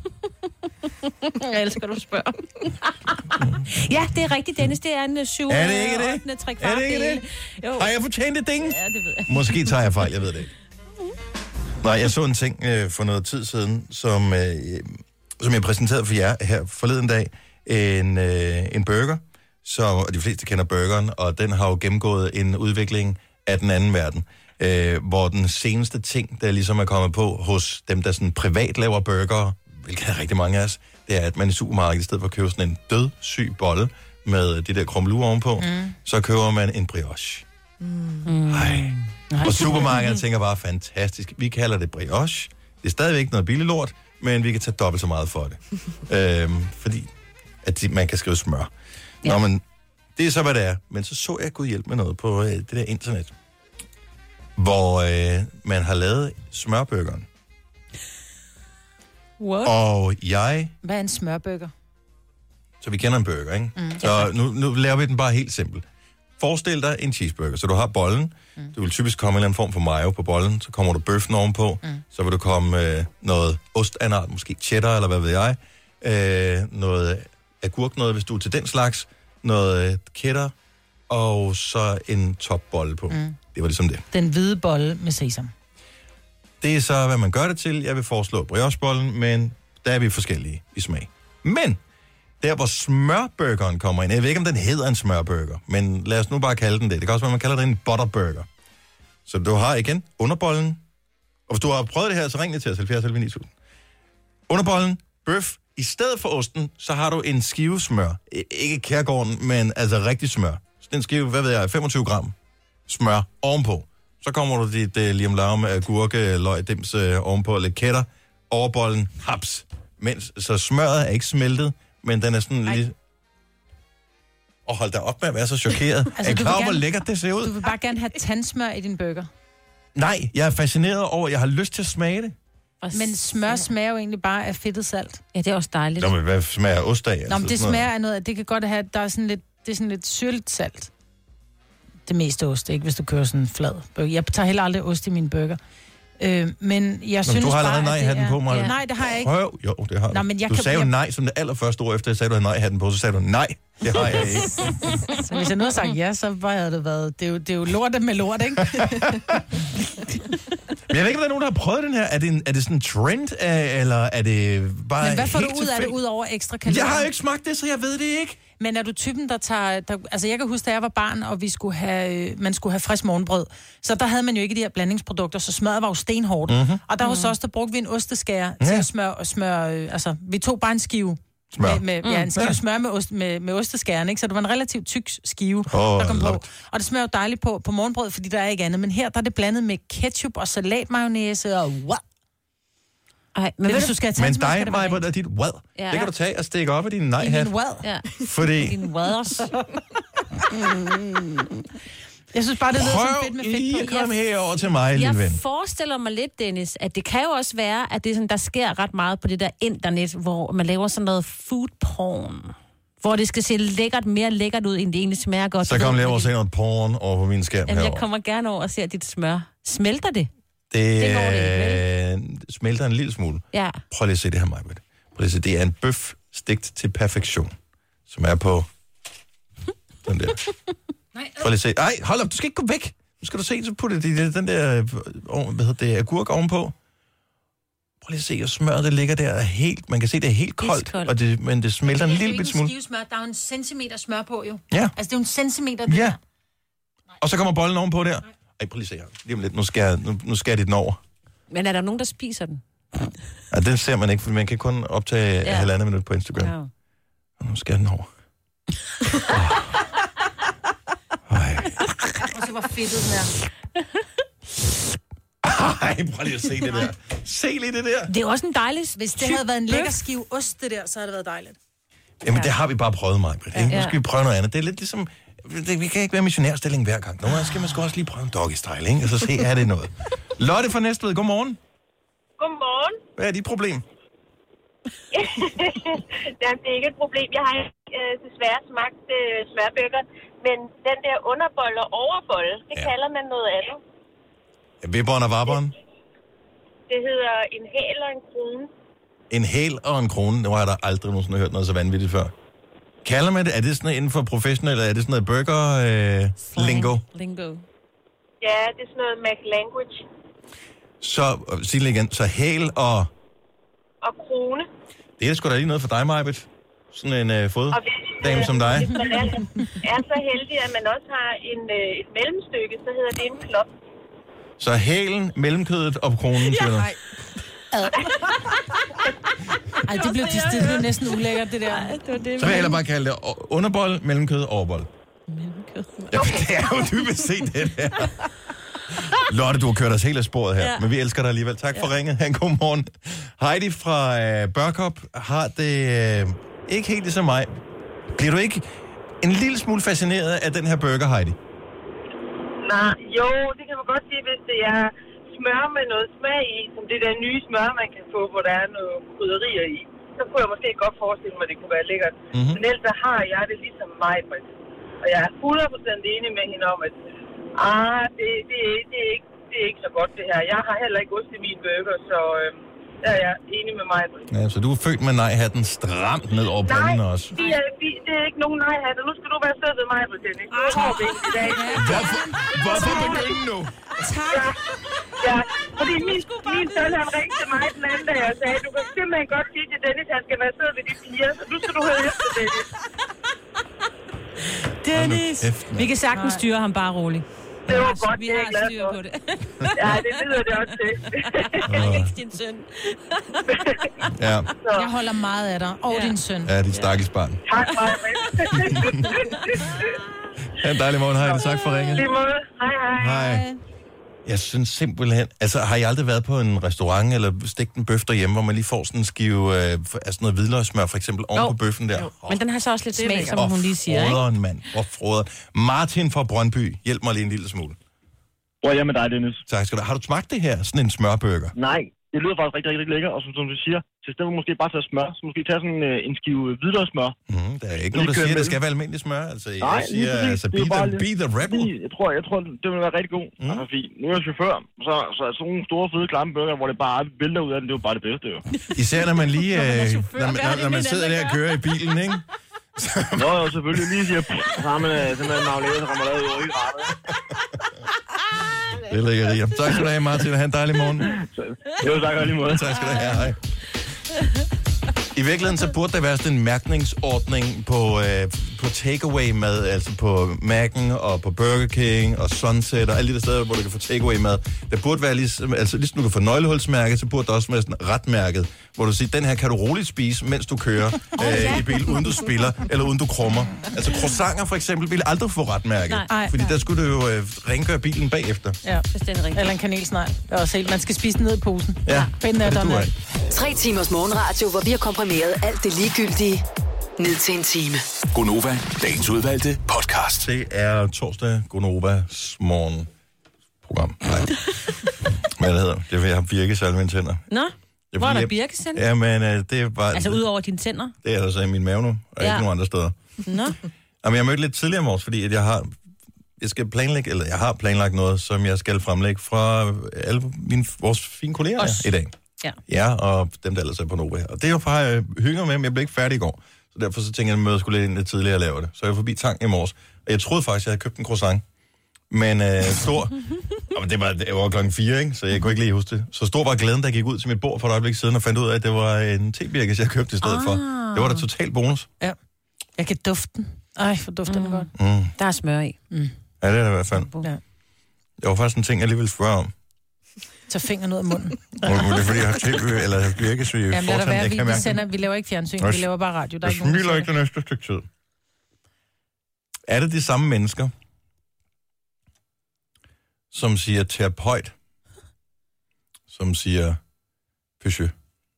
Jeg elsker, du spørger. Ja, det er rigtigt, Dennis. Det er en 7/8. Er det ikke det? Er det ikke det? Jo. Har jeg fortjent et ding? Ja, det ved jeg. Måske tager jeg fejl, jeg ved det ikke. Nej, jeg så en ting for noget tid siden, som jeg præsenterede for jer her forleden dag. En burger, og de fleste kender burgeren, og den har jo gennemgået en udvikling af den anden verden. Hvor den seneste ting, der ligesom er kommet på hos dem, der sådan privat laver burger, hvilket er rigtig mange af os, det er, at man i supermarkedet, i stedet for at købe sådan en dødsyg bolle med de der krummeluer ovenpå, så køber man en brioche. Og supermarkedet tænker bare, fantastisk, vi kalder det brioche. Det er stadigvæk noget billig lort, men vi kan tage dobbelt så meget for det. Fordi at man kan skrive smør. Ja. Nå, men det er så, hvad det er. Men så jeg Gud hjælp med noget på det der internet, hvor man har lavet smørburgeren. What? Og Hvad er en smørburger? Så vi kender en burger, ikke? Så nu laver vi den bare helt simpelt. Forestil dig en cheeseburger. Så du har bollen. Du vil typisk komme en eller anden form for mayo på bollen. Så kommer du bøffen ovenpå. Så vil du komme noget ost af en art, måske cheddar, eller hvad ved jeg. Noget agurk, noget hvis du er til den slags. Noget cheddar. Og så en topbolle på. Det var ligesom det. Den hvide bolle med sesam. Det er så, hvad man gør det til. Jeg vil foreslå briochebollen, men der er vi forskellige i smag. Men der, hvor smørburgeren kommer ind, jeg ved ikke, om den hedder en smørburger, men lad os nu bare kalde den det. Det kan også være, man kalder det en butterburger. Så du har igen underbollen, og hvis du har prøvet det her, så ring lige til os, 70 11 9000. Underbollen, bøf, i stedet for osten, så har du en skive smør. Ikke Kærgården, men altså rigtig smør. Så en skive, hvad ved jeg, 25 gram smør ovenpå. Så kommer du dit liam larm af gurke, løg, dims ovenpå, lidt kætter, overbollen, haps. Så smøret er ikke smeltet, men den er sådan lidt... Og hold da op med at være så chokeret. Er I klar over, hvor lækkert det ser ud? Du vil bare gerne have tandsmør i din burger. Nej, jeg er fascineret over, jeg har lyst til at smage det. Men smør smager jo egentlig bare af fedtet salt. Ja, det er også dejligt. Nå, men hvad smager ost af? Nå, men det smager af noget, det kan godt have, der er sådan lidt, det er sådan lidt syrligt salt. Det meste ost, ikke, hvis du kører sådan en flad burger. Jeg tager heller aldrig ost i min burger. Men jeg synes du har bare, allerede nej-hatten på mig. Ja. Nej, det har jeg ikke. Prøv. Jo, det har du. Du sagde jo nej som det allerførste ord efter, jeg sagde, du havde nej-hatten på, så sagde du nej. Det har jeg ikke. Så hvis jeg nu havde sagt ja, så havde det været... Det er jo lorte med lort, ikke? Men jeg ved ikke, om der er nogen, der har prøvet den her. Er det sådan en trend, eller er det bare... Men hvad får du ud af det, ud over ekstra kalorier? Jeg har jo ikke smagt det, så jeg ved det ikke. Men er du typen, der tager... altså, jeg kan huske, da jeg var barn, og man skulle have frisk morgenbrød. Så der havde man jo ikke de her blandingsprodukter, så smøret var jo stenhårdt. Og der hos os, der brugte vi en osteskære til at smøre... altså, vi tog bare en skive. En skive smør med osteskæren, ikke? Så det var en relativt tyk skive, der kom på. Og det smager jo dejligt på morgenbrød, fordi der er ikke andet. Men her, der er det blandet med ketchup og salatmayonnaise og Ej, men hvis du skal have tandsmør, skal det være rent. Dit what? Ja. Det kan du tage og stikke op i din nej-hat. Din what? Ja. Fordi... Din wadders. Jeg synes bare, det lyder sådan fedt med fedt på. Prøv lige at komme herover til mig, lille ven. Jeg forestiller mig lidt, Dennis, at det kan jo også være, at det er sådan, der sker ret meget på det der internet, hvor man laver sådan noget food porn. Hvor det skal se mere lækkert ud, end det egentlig smager godt. Så kom lige over og se noget porn over på min skærm herovre. Jeg kommer gerne over og ser dit smør. Smelter det? Det går det ikke, smelter en lille smule. Ja. Prøv lige at se det her, Majbrit. Prøv lige at se, det er en bøf stegt til perfektion, som er på den der. Prøv lige at se. Ej, hold op, du skal ikke gå væk. Nu skal du se, så putte den der agurk ovenpå. Prøv lige at se, og smøret, det ligger der helt... Man kan se, det er helt koldt, og men det smelter en lille bit smule. Det er jo ikke en skivesmør, der er jo en centimeter smør på, jo. Ja. Altså, det er jo en centimeter, det der. Og så kommer bollen ovenpå der. Ej, prøv lige at se her. Lige om lidt, nu skal det den over. Men er der nogen, der spiser den? Ja, den ser man ikke, for man kan kun optage halvandet minut på Instagram. Ja. Og nu skal den over. Og så var fedtet den her. Ej, prøv lige at se det der. Se lige det der. Det er også en dejlig... Hvis det havde været en lækker skive ost, det der, så havde det været dejligt. Jamen, det har vi bare prøvet, Majbrit. Ja. Nu skal vi prøve noget andet. Det er lidt ligesom... Vi kan ikke være missionærstilling hver gang. Nogle gange skal man sgu også lige prøve en doggy-style, ikke? Og så se, er det noget. Lotte fra Næstved, godmorgen. Godmorgen. Hvad er dit problem? Jamen, det er ikke et problem. Jeg har desværre smagt smørbøger, men den der underbold og overbold, det kalder man noget andet. Vibberen og vabberen? Det hedder en hæl og en krone. En hæl og en krone? Nu har jeg da aldrig nogensinde hørt noget så vanvittigt før. Kalder man det? Er det sådan noget inden for professionel, eller er det sådan noget burger-lingo? Lingo. Ja, det er sådan noget Mac language. Så, sig det igen, så hæl og... Og krone. Det er sgu da lige noget for dig, Majbet. Sådan en foddame som dig. Hvis man er så heldig, at man også har et mellemstykke, så hedder det en klop. Så hælen, mellemkødet og kronen, siger du? Ej, det blev næsten ulækkert, det der. Så vil jeg heller bare kalde det underbold, mellemkød, overbold. Mellemkød. Ja, det er jo dybest set det der. Lotte, du har kørt os helt af sporet her, men vi elsker dig alligevel. Tak for ringet. Ha' en god morgen. Heidi fra Børkop har det ikke helt ligesom mig. Bliver du ikke en lille smule fascineret af den her burger, Heidi? Nej, jo, det kan man godt sige, hvis det er smør med noget smag i, som det der nye smør, man kan få, hvor der er noget krydderier i. Så kunne jeg måske godt forestille mig, at det kunne være lækkert. Mm-hmm. Men ellers har jeg det ligesom mig, og jeg er 100% enig med hende om, at det er ikke så godt det her. Jeg har heller ikke ost i min burger, så der er jeg enig med mig. Ja, så du er født med nej-hatten stramt ned over panden også. Nej, det er ikke nogen nej-hatten. Nu skal du være sød ved mig, Dennis. Nu har vi ikke i dag. Hvorfor begynde nu? Tak. Ja, fordi min søn har ringet til mig den anden dag og sagde, du kan simpelthen godt sige til Dennis, at han skal være sød ved de piger, så nu skal du høre efter, Dennis. Vi kan sagtens styre ham bare roligt. Det var godt, vi har styr på det. Ja, det lyder det også til. Ikke din søn. Ja. Jeg holder meget af dig, og din søn. Ja, dit stakkels barn. Tak meget. Ha' en dejlig morgen, Heidi. Tak for ringet. Lige måde. Hej. Jeg synes simpelthen... Altså, har I aldrig været på en restaurant eller stegt en bøf derhjemme, hvor man lige får sådan en skive af sådan noget hvidløgssmør, for eksempel, oven på bøffen der? Men den har så også lidt smag, som hun lige siger, ikke? Froderen, mand. Froderen. Martin fra Brøndby, hjælp mig lige en lille smule. Hvor er jeg med dig, Dennis? Tak skal du. Har du smagt det her? Sådan en smørburger? Nej, det lyder faktisk rigtig, rigtig lækkert, og som du siger, så stedet måske bare tage smør, så måske tage sådan en skive hvidløgssmør. Der er ikke nogen, der siger, at det skal være almindelig smør. Altså, jeg siger, altså, be the rebel. Jeg tror, det vil være rigtig god. Altså, nu er jeg chauffør, så sådan nogle store, fede, klamme burger, hvor det bare vælter ud af den, det er jo bare det bedste, jo. Især når man lige, når man sidder der og kører i bilen, ikke? Nå, jo, selvfølgelig lige siger, sammen simpelthen magnæs og rammelade i ryggraden. Det ligger rigtigt. Tak skal du have, Martin. Ha' en dejlig morgen. Jo, tak lige måde. Tak skal du have. Hej. I virkeligheden så burde der være sådan en mærkningsordning på takeaway-mad, altså på Mac'en og på Burger King og Sunset og alle de der steder, hvor du kan få takeaway-mad. Der burde være ligesom du kan få nøglehulsmærket, så burde der også være sådan retmærket, hvor du siger, den her kan du roligt spise, mens du kører i bil, uden du spiller eller uden du krummer. Altså croissanter for eksempel ville aldrig få retmærket, fordi der skulle du jo rengøre bilen bagefter. Ja, eller en kanelsnegl. Det er også helt, man skal spise den ned i posen. Ja, det 3 timers morgenradio, hvor vi har komprimeret alt det ligegyldige ned til en time. Gonova, dagens udvalgte podcast. Det er torsdag Gonovas morgenprogram. Nej. Hvad det hedder? Det er, jeg har birkesalve-tænder. Nå, hvor er der birkesalve? Ja, men det var... Altså ud over dine tænder? Det er der så i min mave nu, og ikke nogen andre steder. Nå. Jamen, jeg mødte lidt tidligere i morges, fordi at jeg har planlagt noget, som jeg skal fremlægge fra alle vores fine kolleger i dag. Ja, og dem, der ellers er på Nova. Og det er jo bare, jeg hygger med, men jeg blev ikke færdig i går. Så derfor så tænkte jeg, at jeg møder skulle lidt ind lidt tidligere at lave det. Så jeg var forbi tanken i morges. Og jeg troede faktisk, at jeg havde købt en croissant. Men stor... Og det var klokken 4, ikke? Så jeg kunne ikke lige huske det. Så stor var glæden, der gik ud til mit bord for et øjeblik siden og fandt ud af, at det var en tebirkes, jeg købte i stedet for. Det var da total bonus. Ja. Jeg kan dufte den. Ej, for dufter den godt. Der er smør i. Ja, det er det i hvert fald. Ja. Det var faktisk en ting, jeg lige ville spørge om. Tag fingeren ud af munden. Det er fordi, jeg har tv eller har birkesvig i fortiden. Vi laver ikke fjernsyn, vi laver bare radio. Der er jeg smiler ikke det næste stykke tid. Er det de samme mennesker, som siger terapeut, som siger pysjø?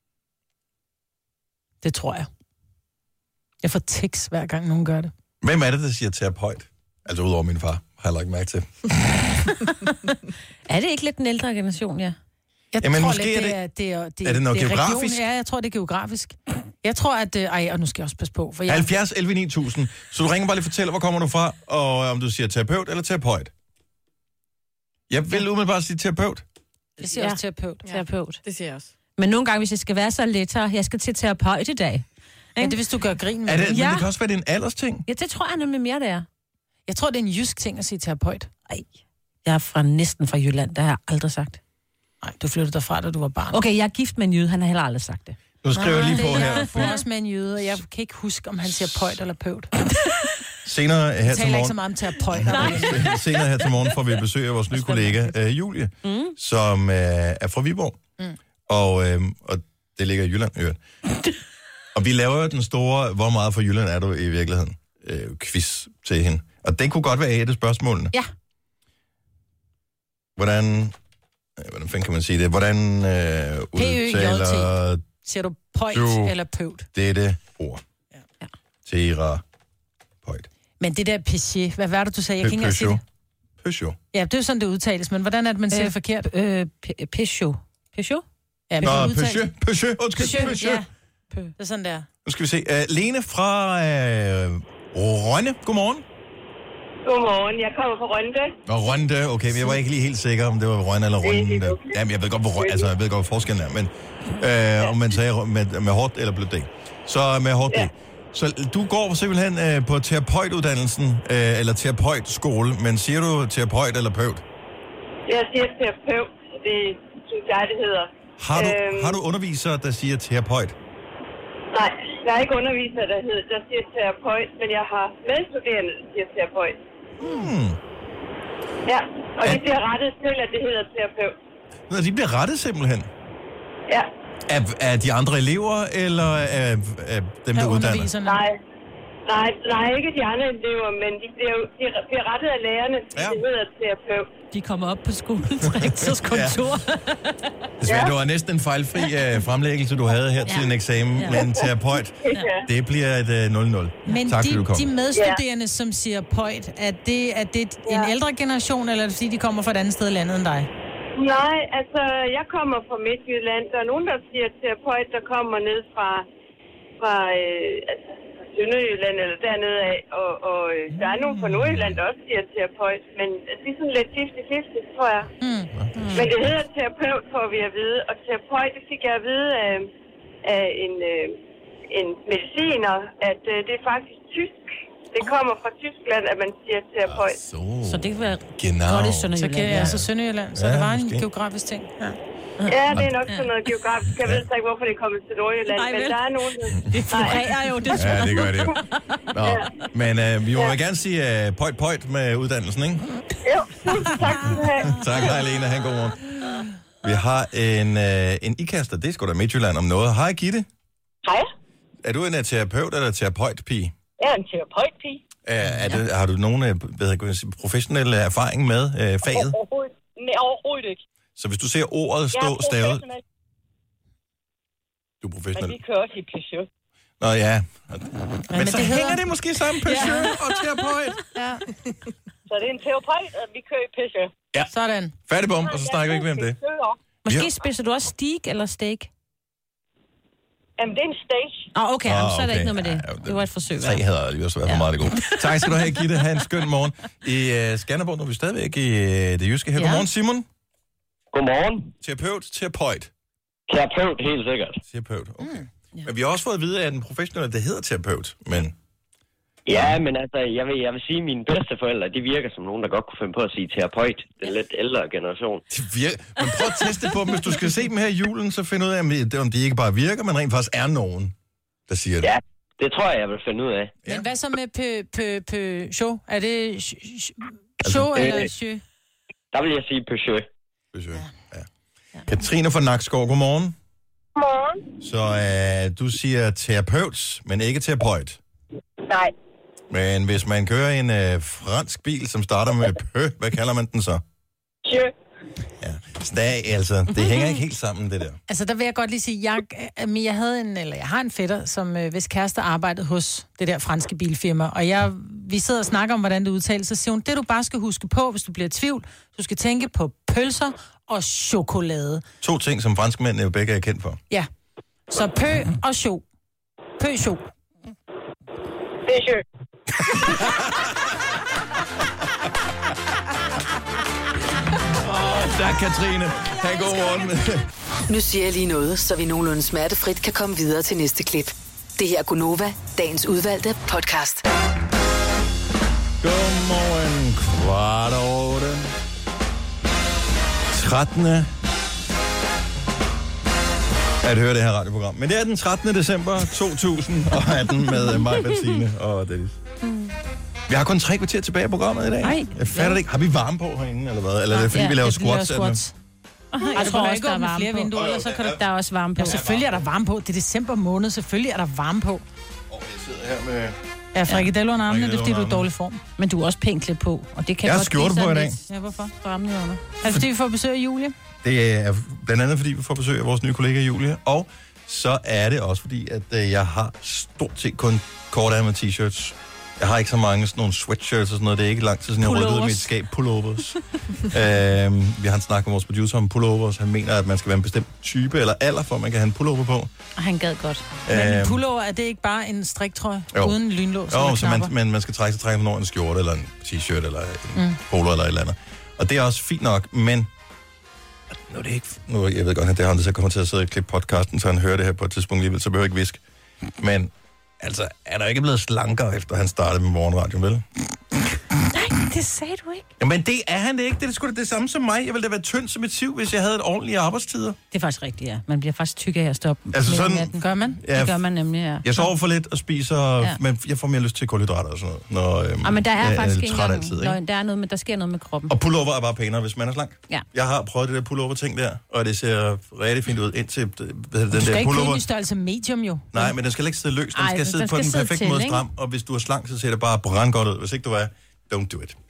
Det tror jeg. Jeg får tics, hver gang nogen gør det. Hvem er det, der siger terapeut? Altså udover min far, har jeg lagt mærke til. Er det ikke lidt den ældre generation, ja? Jeg tror måske lidt, er det noget geografisk? Ja, jeg tror, det er geografisk. Jeg tror, at... og nu skal jeg også passe på. For 70 11 9000. Så du ringer bare lige og fortæller, hvor kommer du fra, og om du siger terapeut eller terapeut. Jeg vil umiddelbart sige terapeut. Jeg siger også terapeut. Ja. Terapeut. Det siger jeg også. Men nogle gange, hvis jeg skal være så lettere, jeg skal til terapeut i dag. Ja, det hvis du gør grin med det. Men det kan også være, det er en aldersting. Ja, det tror jeg nemlig mere, det er. Jeg tror, det er en jysk ting at sige terapeut. Ej, jeg er næsten fra Jylland, det har jeg aldrig sagt. Nej, du flyttede derfra, da du var barn. Okay, jeg er gift med en jyde, han har heller aldrig sagt det. Nu skriver jeg lige på her. Jeg bor også med en jyde, og jeg kan ikke huske, om han siger pøjt eller pøvt. Senere her Jeg til taler ikke så morgen, meget om terapeut. senere her til morgen får vi besøg af vores nye kollega, Julie, som er fra Viborg. Og det ligger i Jylland, i øvrigt. Og vi laver jo den store, hvor meget for Jylland er du i virkeligheden, quiz til hende. Og det kunne godt være et af spørgsmålene. Ja. Hvordan fanden kan man sige det? Hvordan udtaler Siger du pøjt eller pøvt? dette ord? Ja. Terapeut. Men det der péché, hvad var det, du sagde? Jeg kan ikke engang sige det. Peugeot. Ja, det er jo sådan, det udtales, men hvordan er det, man siger det forkert? Peugeot. Peugeot? Ja, Nå, Peugeot. Undskyld, Peugeot. Ja. Det er sådan der. Nu skal vi se. Lene fra Rønne. Godmorgen. Godmorgen, jeg kommer fra Rønde. Og Rønde, okay, men jeg var ikke lige helt sikker, om det var Rønne eller Rønne. Jamen, jeg ved godt, jeg ved godt, hvad forskellen er, men om man sagde med hårdt eller blødt D. Så med hårdt D. Så du går simpelthen på terapeutuddannelsen, eller terapeutskole, men siger du terapeut eller pøvt? Jeg siger terapeut, det synes jeg, det hedder. Har du undervisere, der siger terapeut? Nej, jeg er ikke underviser, der siger terapeut, men jeg har medstuderende, der siger terapeut. Ja, og de bliver rettet til, at det hedder terapeut. Nå, de bliver rettet simpelthen? Ja. Er de andre elever, eller er dem, der uddanner? Nej, ikke de andre elever, men de bliver rettet af lærerne, fordi det hedder terapeut. De kommer op på skolens rektors kontor. Desværre, det var næsten en fejlfri fremlæggelse, du havde her til en eksamen, men terapeut, det bliver et 0-0. Men tak, de medstuderende, som siger pøjt, er det en ældre generation, eller er det fordi, de kommer fra et andet sted i landet end dig? Nej, altså, jeg kommer fra Midtjylland. Der er nogen, der siger terapeut, der kommer ned fra Sønderjylland eller dernede af, og der er nogen fra Nordjylland, der også siger terapeut, men det er sådan lidt 50-50, tror jeg. Men det hedder terapeut, får vi at vide, og terapeut, det fik jeg at vide af en mediciner, at det er faktisk tysk. Det kommer fra Tyskland, at man siger terapeut. Så det kan være godt i Sønderjylland. Så Sønderjylland, så det var en geografisk ting. Ja, det er nok sådan noget geografisk. Jeg ved ikke, hvorfor det er kommet til Nordjylland, men der er nogen... Det florerer jo, det Ja, det gør det. Nå, men vi må gerne sige pøjt med uddannelsen, ikke? Jo, tak skal du have. Tak, hej Lena. Ha' en god morgen. Vi har en ikaster, det er sgu da Midtjylland om noget. Hej Gitte. Hej. Er du en terapeut eller terapeutpige? Jeg er en terapeutpige. Har du nogen professionelle erfaring med faget? Overhovedet ikke. Så hvis du ser ordet stavet... Du er professionel. Men vi kører også i Peugeot. Nå ja. Men så det hænger det måske sammen, Peugeot og terapeut. Ja. Så det er en terapeut, at vi kører i Peugeot. Ja. Sådan. Færdigbom, og så snakker vi ikke mere om det. Måske spiser du også steak eller steak? Jamen, det er en steak. Okay, så er der ikke noget med det. Det var et forsøg. 3 havde jo så været for meget det gode. Tak skal du have, Gitte. Ha' en skøn morgen. I Skanderborg, nu er vi stadigvæk i det jyske her. Godmorgen, Simon. Godmorgen. Terapeut. Terapeut, helt sikkert. Terapeut, okay. Men vi har også fået at vide, at den professionelle, det hedder terapeut, men... Ja, men altså, jeg vil sige, at mine bedsteforældre, de virker som nogen, der godt kunne finde på at sige terapeut. Den lidt ældre generation. Men prøv at teste på dem. Hvis du skal se dem her i julen, så find ud af, om de ikke bare virker, men rent faktisk er nogen, der siger det. Ja, det tror jeg vil finde ud af. Men hvad så med Peugeot? Er det show eller sjø? Der vil jeg sige Peugeot. Katrine fra Nakskov, godmorgen. Godmorgen. Så du siger terapeut, men ikke terapeut. Nej. Men hvis man kører en fransk bil, som starter med hvad kalder man den så? Ja. Så det hænger ikke helt sammen, det der. Altså, der vil jeg godt lige sige, jeg har en fætter, som hvis kæreste arbejdede hos det der franske bilfirma, og vi sidder og snakker om, hvordan det udtales, så siger hun, det du bare skal huske på, hvis du bliver i tvivl, du skal tænke på pølser og chokolade. 2 ting, som franskmændene jo begge er kendt for. Ja. Så og cho. Peugeot. Peugeot. Tak, Katrine. Ha' en god morgen. Nu siger jeg lige noget, så vi nogenlunde smertefrit kan komme videre til næste klip. Det her er Gunova, dagens udvalgte podcast. Godmorgen, 7:15. 13. at høre det her radioprogram. Men det er den 13. december 2018 med mig, Bettine og Dennis. Vi har kun 3 kvarter tilbage i programmet i dag. Ej, jeg fatter det ikke. Har vi varme på herinde, eller hvad? Eller er det fordi, vi laver squats? Jeg tror også, der er varme flere vinduer, eller så kan der er også varme på. Ja, selvfølgelig er der varme på. Det er december måned. Selvfølgelig er der varme på. Og jeg sidder her med... Ja, frikadeller under armene, det er fordi, du er i dårlig form. Men du er også pænt klædt på, og det kan jeg godt har skjorte på i dag. Ja, hvorfor? Varmen under. Er det fordi, vi får besøg af Julie? Det er blandt andet, fordi vi får besøg af vores nye kollega Julie. Og så er det også fordi, at jeg har stort set kun kortærmede t-shirts. Jeg har ikke så mange sådan nogle sweatshirts og sådan noget. Det er ikke lang tid siden, jeg rykkede ud i mit skab. Pullovers. Vi har en snak med vores producer om pullovers. Han mener, at man skal være en bestemt type eller alder, for at man kan have en pullover på. Og han gad godt. Men en pullover, er det ikke bare en striktrøje uden lynlås? Jo, så man skal trække sig en skjorte, eller en t-shirt, eller en polo, eller et eller andet. Og det er også fint nok, men... Nu er det ikke... Nu, jeg ved godt, at det er ham, der så kommer til at sidde og klippe podcasten, så han hører det her på et tidspunkt alligevel, så behøver jeg ikke viske. Men... Altså, er der ikke blevet slankere, efter han startede med morgenradio, vel? Nej, det sagde du ikke. Jamen, det er han ikke. Det er sgu da det samme som mig. Jeg ville da være tynd som et siv, hvis jeg havde et ordentligt arbejdstider. Det er faktisk rigtigt, ja. Man bliver faktisk tyk af at stoppe. Altså sådan... Gør man? Ja, det gør man nemlig, ja. Jeg sover for lidt og spiser, men jeg får mere lyst til kulhydrater og sådan noget, når men der er faktisk ikke træt altid, ikke? Der er noget, men der sker noget med kroppen. Og pullover er bare pænere, hvis man er slank. Ja. Jeg har prøvet det der pullover-ting der, og det ser rigtig fint ud indtil den der pullover. Du skal ikke købe i størrelse medium, jo. Nej, men den skal ikke sidde løs. Den skal sidde på den perfekte måde stram, og hvis du er slank, så ser det bare brandgodt ud. Hvis ikke du er, don't do it.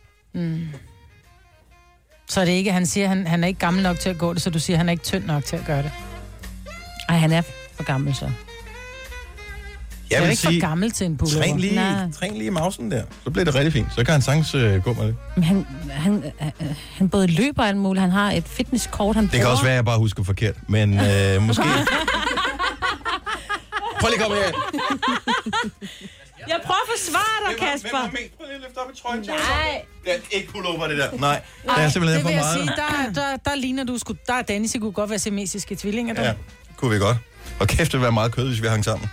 Så er det ikke, han siger, han er ikke gammel nok til at gå det, så du siger, han er ikke tynd nok til at gøre det. Ej, han er for gammel så. Jeg er ikke for gammel til en pullover. Træn lige mausen der, så bliver det rigtig fint. Så kan han sagtens gå med det. Men han både løber og alt muligt. Han har et fitnesskort, han bruger. Det kan også være, at jeg bare husker forkert, men måske... Prøv lige at komme her. Jeg prøver at forsvare dig, Kasper. Prøv lige at løfte op i trøjen. Nej. Det er ikke pullover, det der. Nej, det er simpelthen for meget. Det vil jeg sige, der ligner du sgu... Der er Dennis, kunne godt være siamesiske tvillinger, der. Ja, kunne vi godt. Og kæft, det vil være meget kød, hvis vi hang sammen.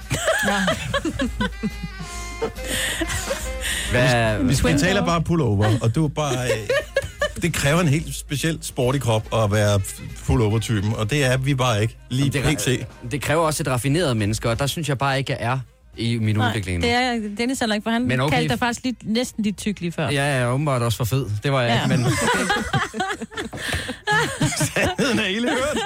Ja. Vi taler bare pullover, og du er bare... Det kræver en helt speciel sport i krop at være pullover-typen, og det er vi bare ikke lige pt. Det kræver også et raffineret menneske, og der synes jeg bare ikke, jeg er i min udvikling. Det er Dennis heller ikke, for han kaldte dig faktisk næsten lidt tyk lige før. Ja, jeg er åbenbart også for fed. Det var jeg ikke, men... Sandheden er ikke hørt.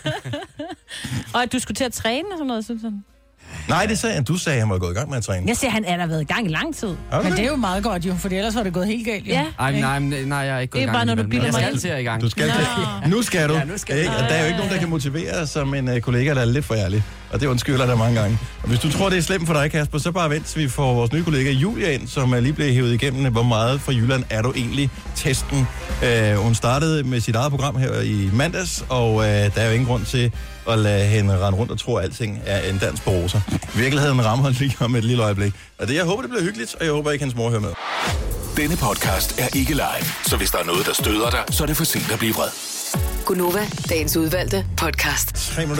Og at du skulle til at træne og sådan noget, synes han. Nej, det sagde han. Du sagde, at han var gået i gang med at træne. Jeg siger, han er der været i gang i lang tid. Okay. Men det er jo meget godt, jo, for ellers var det gået helt galt, jo. Ja. Nej, jeg er ikke gået i gang. Det er bare, når du bilder mig ind. Jeg skal i gang. Du skal til. Nu skal du. Ja, nu skal og der er jo ikke nogen, der kan motivere som en kollega, der er lidt for ærlig. Og det undskylder der mange gange. Og hvis du tror, det er slemt for dig, Kasper, så bare vent, så vi får vores nye kollega Julia ind, som er lige blevet hævet igennem. Hvor meget fra Jylland er du egentlig? Testen. Hun startede med sit eget program her i mandags, og der er jo ingen grund til at lade hende rende rundt og tro, at alting er en dans på roser. I virkeligheden rammer hun lige om et lille øjeblik. Og det, jeg håber, det bliver hyggeligt, og jeg håber ikke, hans mor hører med. Denne podcast er ikke live, så hvis der er noget, der støder dig, så er det for sent at blive vred. Gunova, dagens udvalgte podcast. 8:03.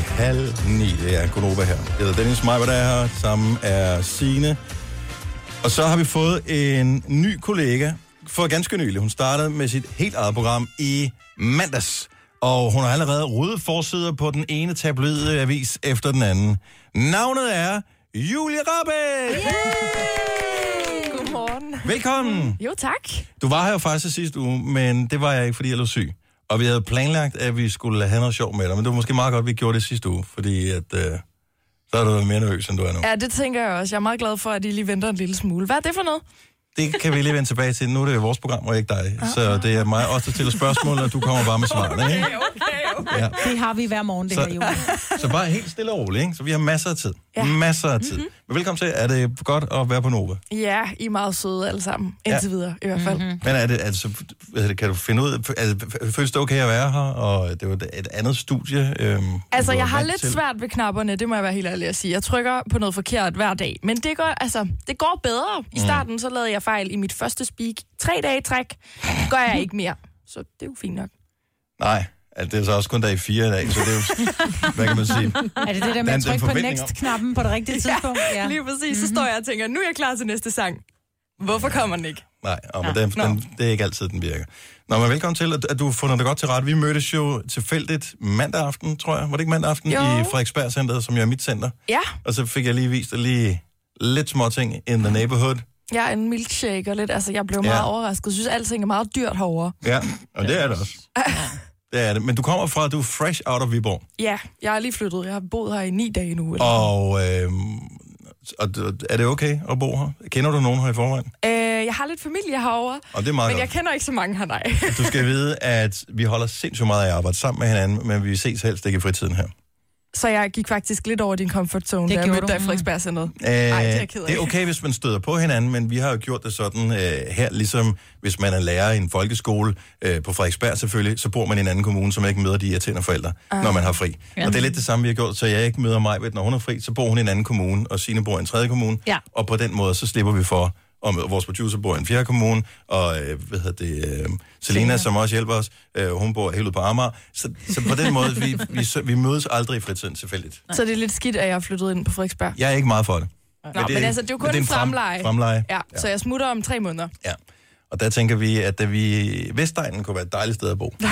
Det er Gunova her. Jeg hedder Dennis Meiber, der er her. Sammen er Signe. Og så har vi fået en ny kollega for ganske nylig. Hun startede med sit helt eget program i mandags. Og hun har allerede ryddet forsider på den ene tabloide avis efter den anden. Navnet er Julie Rabeck! Yeah! Godmorgen. Velkommen. Jo, tak. Du var her jo faktisk sidste uge, men det var jeg ikke, fordi jeg lå syg. Og vi havde planlagt, at vi skulle have noget sjov med dig, men det var måske meget godt, at vi gjorde det sidste uge, fordi at, så er du mere nervøs, end du er nu. Ja, det tænker jeg også. Jeg er meget glad for, at I lige venter en lille smule. Hvad er det for noget? Det kan vi lige vende tilbage til. Nu er det jo vores program, og ikke dig. Så det er mig også, der stiller spørgsmål, og du kommer bare med svarene, ikke? Okay. Ja. Det har vi hver morgen, det her, Julie. Så bare helt stille og roligt, ikke? Så vi har masser af tid. Ja. Masser af tid. Men velkommen til. Er det godt at være på Nova? Ja, I er meget søde alle sammen. Indtil videre, i hvert fald. Men er det, altså, kan du finde ud af, føles det okay at være her? Og det er jo et andet studie. Altså, jeg har lidt svært ved knapperne, det må jeg være helt ærlig at sige. Jeg trykker på noget forkert hver dag. Men det går bedre. I starten, så lavede jeg fejl i mit første speak. 3 dage i træk. Det gør jeg ikke mere. Så det er jo fint nok. Nej. Altså, det er så også kun der i 4 dage, så det er jo, hvad kan man sige? Er det det der med at trykke på next-knappen på det rigtige tidspunkt? Ja, lige præcis. Så står jeg og tænker, nu er jeg klar til næste sang. Hvorfor kommer den ikke? Nej, men det er ikke altid, den virker. Nå, men velkommen til, at du har fundet dig godt til ret. Vi mødtes jo tilfældigt mandag aften, tror jeg. Var det ikke mandag aften? Jo. I Frederiksberg Centeret, som jo er mit center. Ja. Og så fik jeg lige vist dig lidt små ting in the neighborhood. Ja, en milkshake og lidt. Altså, jeg blev meget overrasket. Jeg synes, alting er meget dyrt herovre. Ja, og det er det også. Det er det. Men du kommer fra, du er fresh out of Viborg. Ja, jeg er lige flyttet. Jeg har boet her i 9 dage nu. Og er det okay at bo her? Kender du nogen her i forvejen? Jeg har lidt familie herovre, Og det er meget men godt. jeg kender ikke så mange her, nej. Du skal vide, at vi holder sindssygt meget af at arbejde sammen med hinanden, men vi ses helst ikke i fritiden her. Så jeg gik faktisk lidt over din comfort zone, Det da jeg gjorde mødte dig i Frederiksberg Centeret. Det er okay, hvis man støder på hinanden, men vi har jo gjort det sådan her, ligesom hvis man er lærer i en folkeskole på Frederiksberg selvfølgelig, så bor man i en anden kommune, som ikke møder de irriterende forældre, når man har fri. Ja. Og det er lidt det samme, vi har gjort, så jeg ikke møder mig, når hun er fri, så bor hun i en anden kommune, og Signe bor i en tredje kommune, og på den måde, så slipper vi for, og vores producer bor i en fjerde kommune, og Selena, som også hjælper os, hun bor helt ude på Amager. Så på den måde, vi mødes aldrig i fritiden tilfældigt. Så det er lidt skidt, at jeg er flyttet ind på Frederiksberg. Jeg er ikke meget for det. Men altså, det er jo kun en fremleje. Ja, så jeg smutter om 3 måneder. Ja, og der tænker vi, at Vestegnen kunne være et dejligt sted at bo.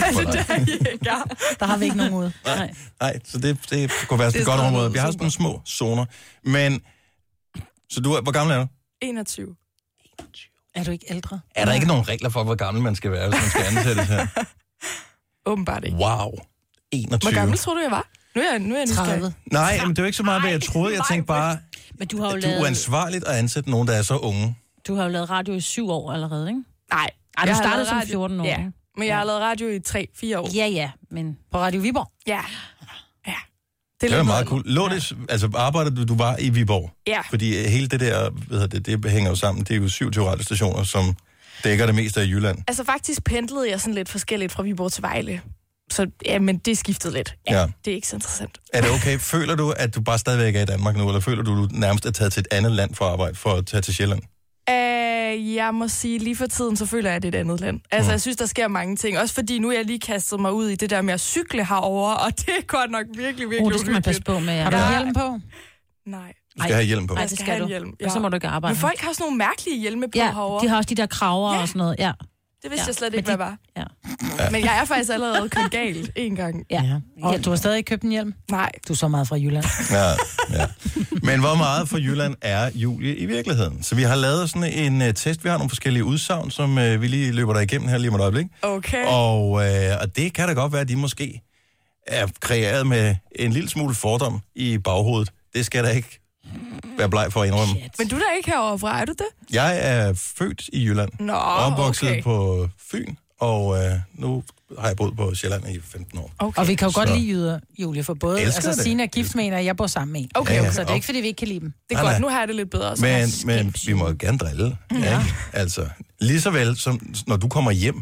Der har vi ikke nogen ude. Nej, så det kunne være et godt område. Vi har sådan nogle små zoner. Men, så hvor gammel er du? 21. Er du ikke ældre? Er der ikke nogen regler for, hvor gammel man skal være, hvis man skal ansættes her? Åbenbart ikke. Wow. 21. Hvor gammel tror du, jeg var? Nu er jeg 30. Nej, men det er jo ikke så meget, hvad jeg troede. Jeg tænkte bare, men du har jo at det er uansvarligt at ansætte nogen, der er så unge. Du har jo lavet radio i 7 år allerede, ikke? Nej. Du startede som 14 år. Ja, men jeg har lavet radio i 3-4 år. Ja, men på Radio Viborg? Ja. Det er meget cool. Altså arbejdede du var i Viborg? Ja. Fordi hele det der, det hænger jo sammen. Det er jo 27 radiostationer, som dækker det meste af Jylland. Altså faktisk pendlede jeg sådan lidt forskelligt fra Viborg til Vejle. Så ja, men det skiftede lidt. Ja. Det er ikke så interessant. Er det okay? Føler du, at du bare stadigvæk er i Danmark nu, eller føler du nærmest er taget til et andet land for at arbejde, for at tage til Sjælland? Jeg må sige, lige for tiden, så føler jeg, at det er et andet land. Altså, jeg synes, der sker mange ting. Også fordi nu er jeg lige kastet mig ud i det der med at cykle herover, og det er godt nok virkelig det skal man passe på med. Har du hjelm på? Nej. Du skal have hjelm på. Nej, det skal du. Hjelm. Og så må du ikke arbejde. Men folk har sådan nogle mærkelige hjelme på herovre. De har også de der kraver og sådan noget. Ja. Det vidste jeg slet ikke, hvad var. Ja. Men jeg er faktisk allerede købt galt en gang. Ja. Og du har stadig ikke købt en hjelm? Nej. Du er så meget fra Jylland. Ja. Men hvor meget fra Jylland er Julie i virkeligheden? Så vi har lavet sådan en test. Vi har nogle forskellige udsagn, som vi lige løber der igennem her lige om et øjeblik. Okay. Og det kan da godt være, at de måske er kreeret med en lille smule fordom i baghovedet. Det skal da ikke være bleg for at indrømme. Men du er da ikke herovre fra, er du det? Jeg er født i Jylland. Opvokset på Fyn, og nu har jeg boet på Sjælland i 15 år. Okay. Og vi kan jo godt lide jyder, Julie, for både Signe er gift med en, og jeg bor sammen med en. Okay. Så det er ikke, fordi vi ikke kan lide dem. Det er godt, nu har jeg det lidt bedre. Men vi må gerne drille. Ja. Altså, lige så vel som når du kommer hjem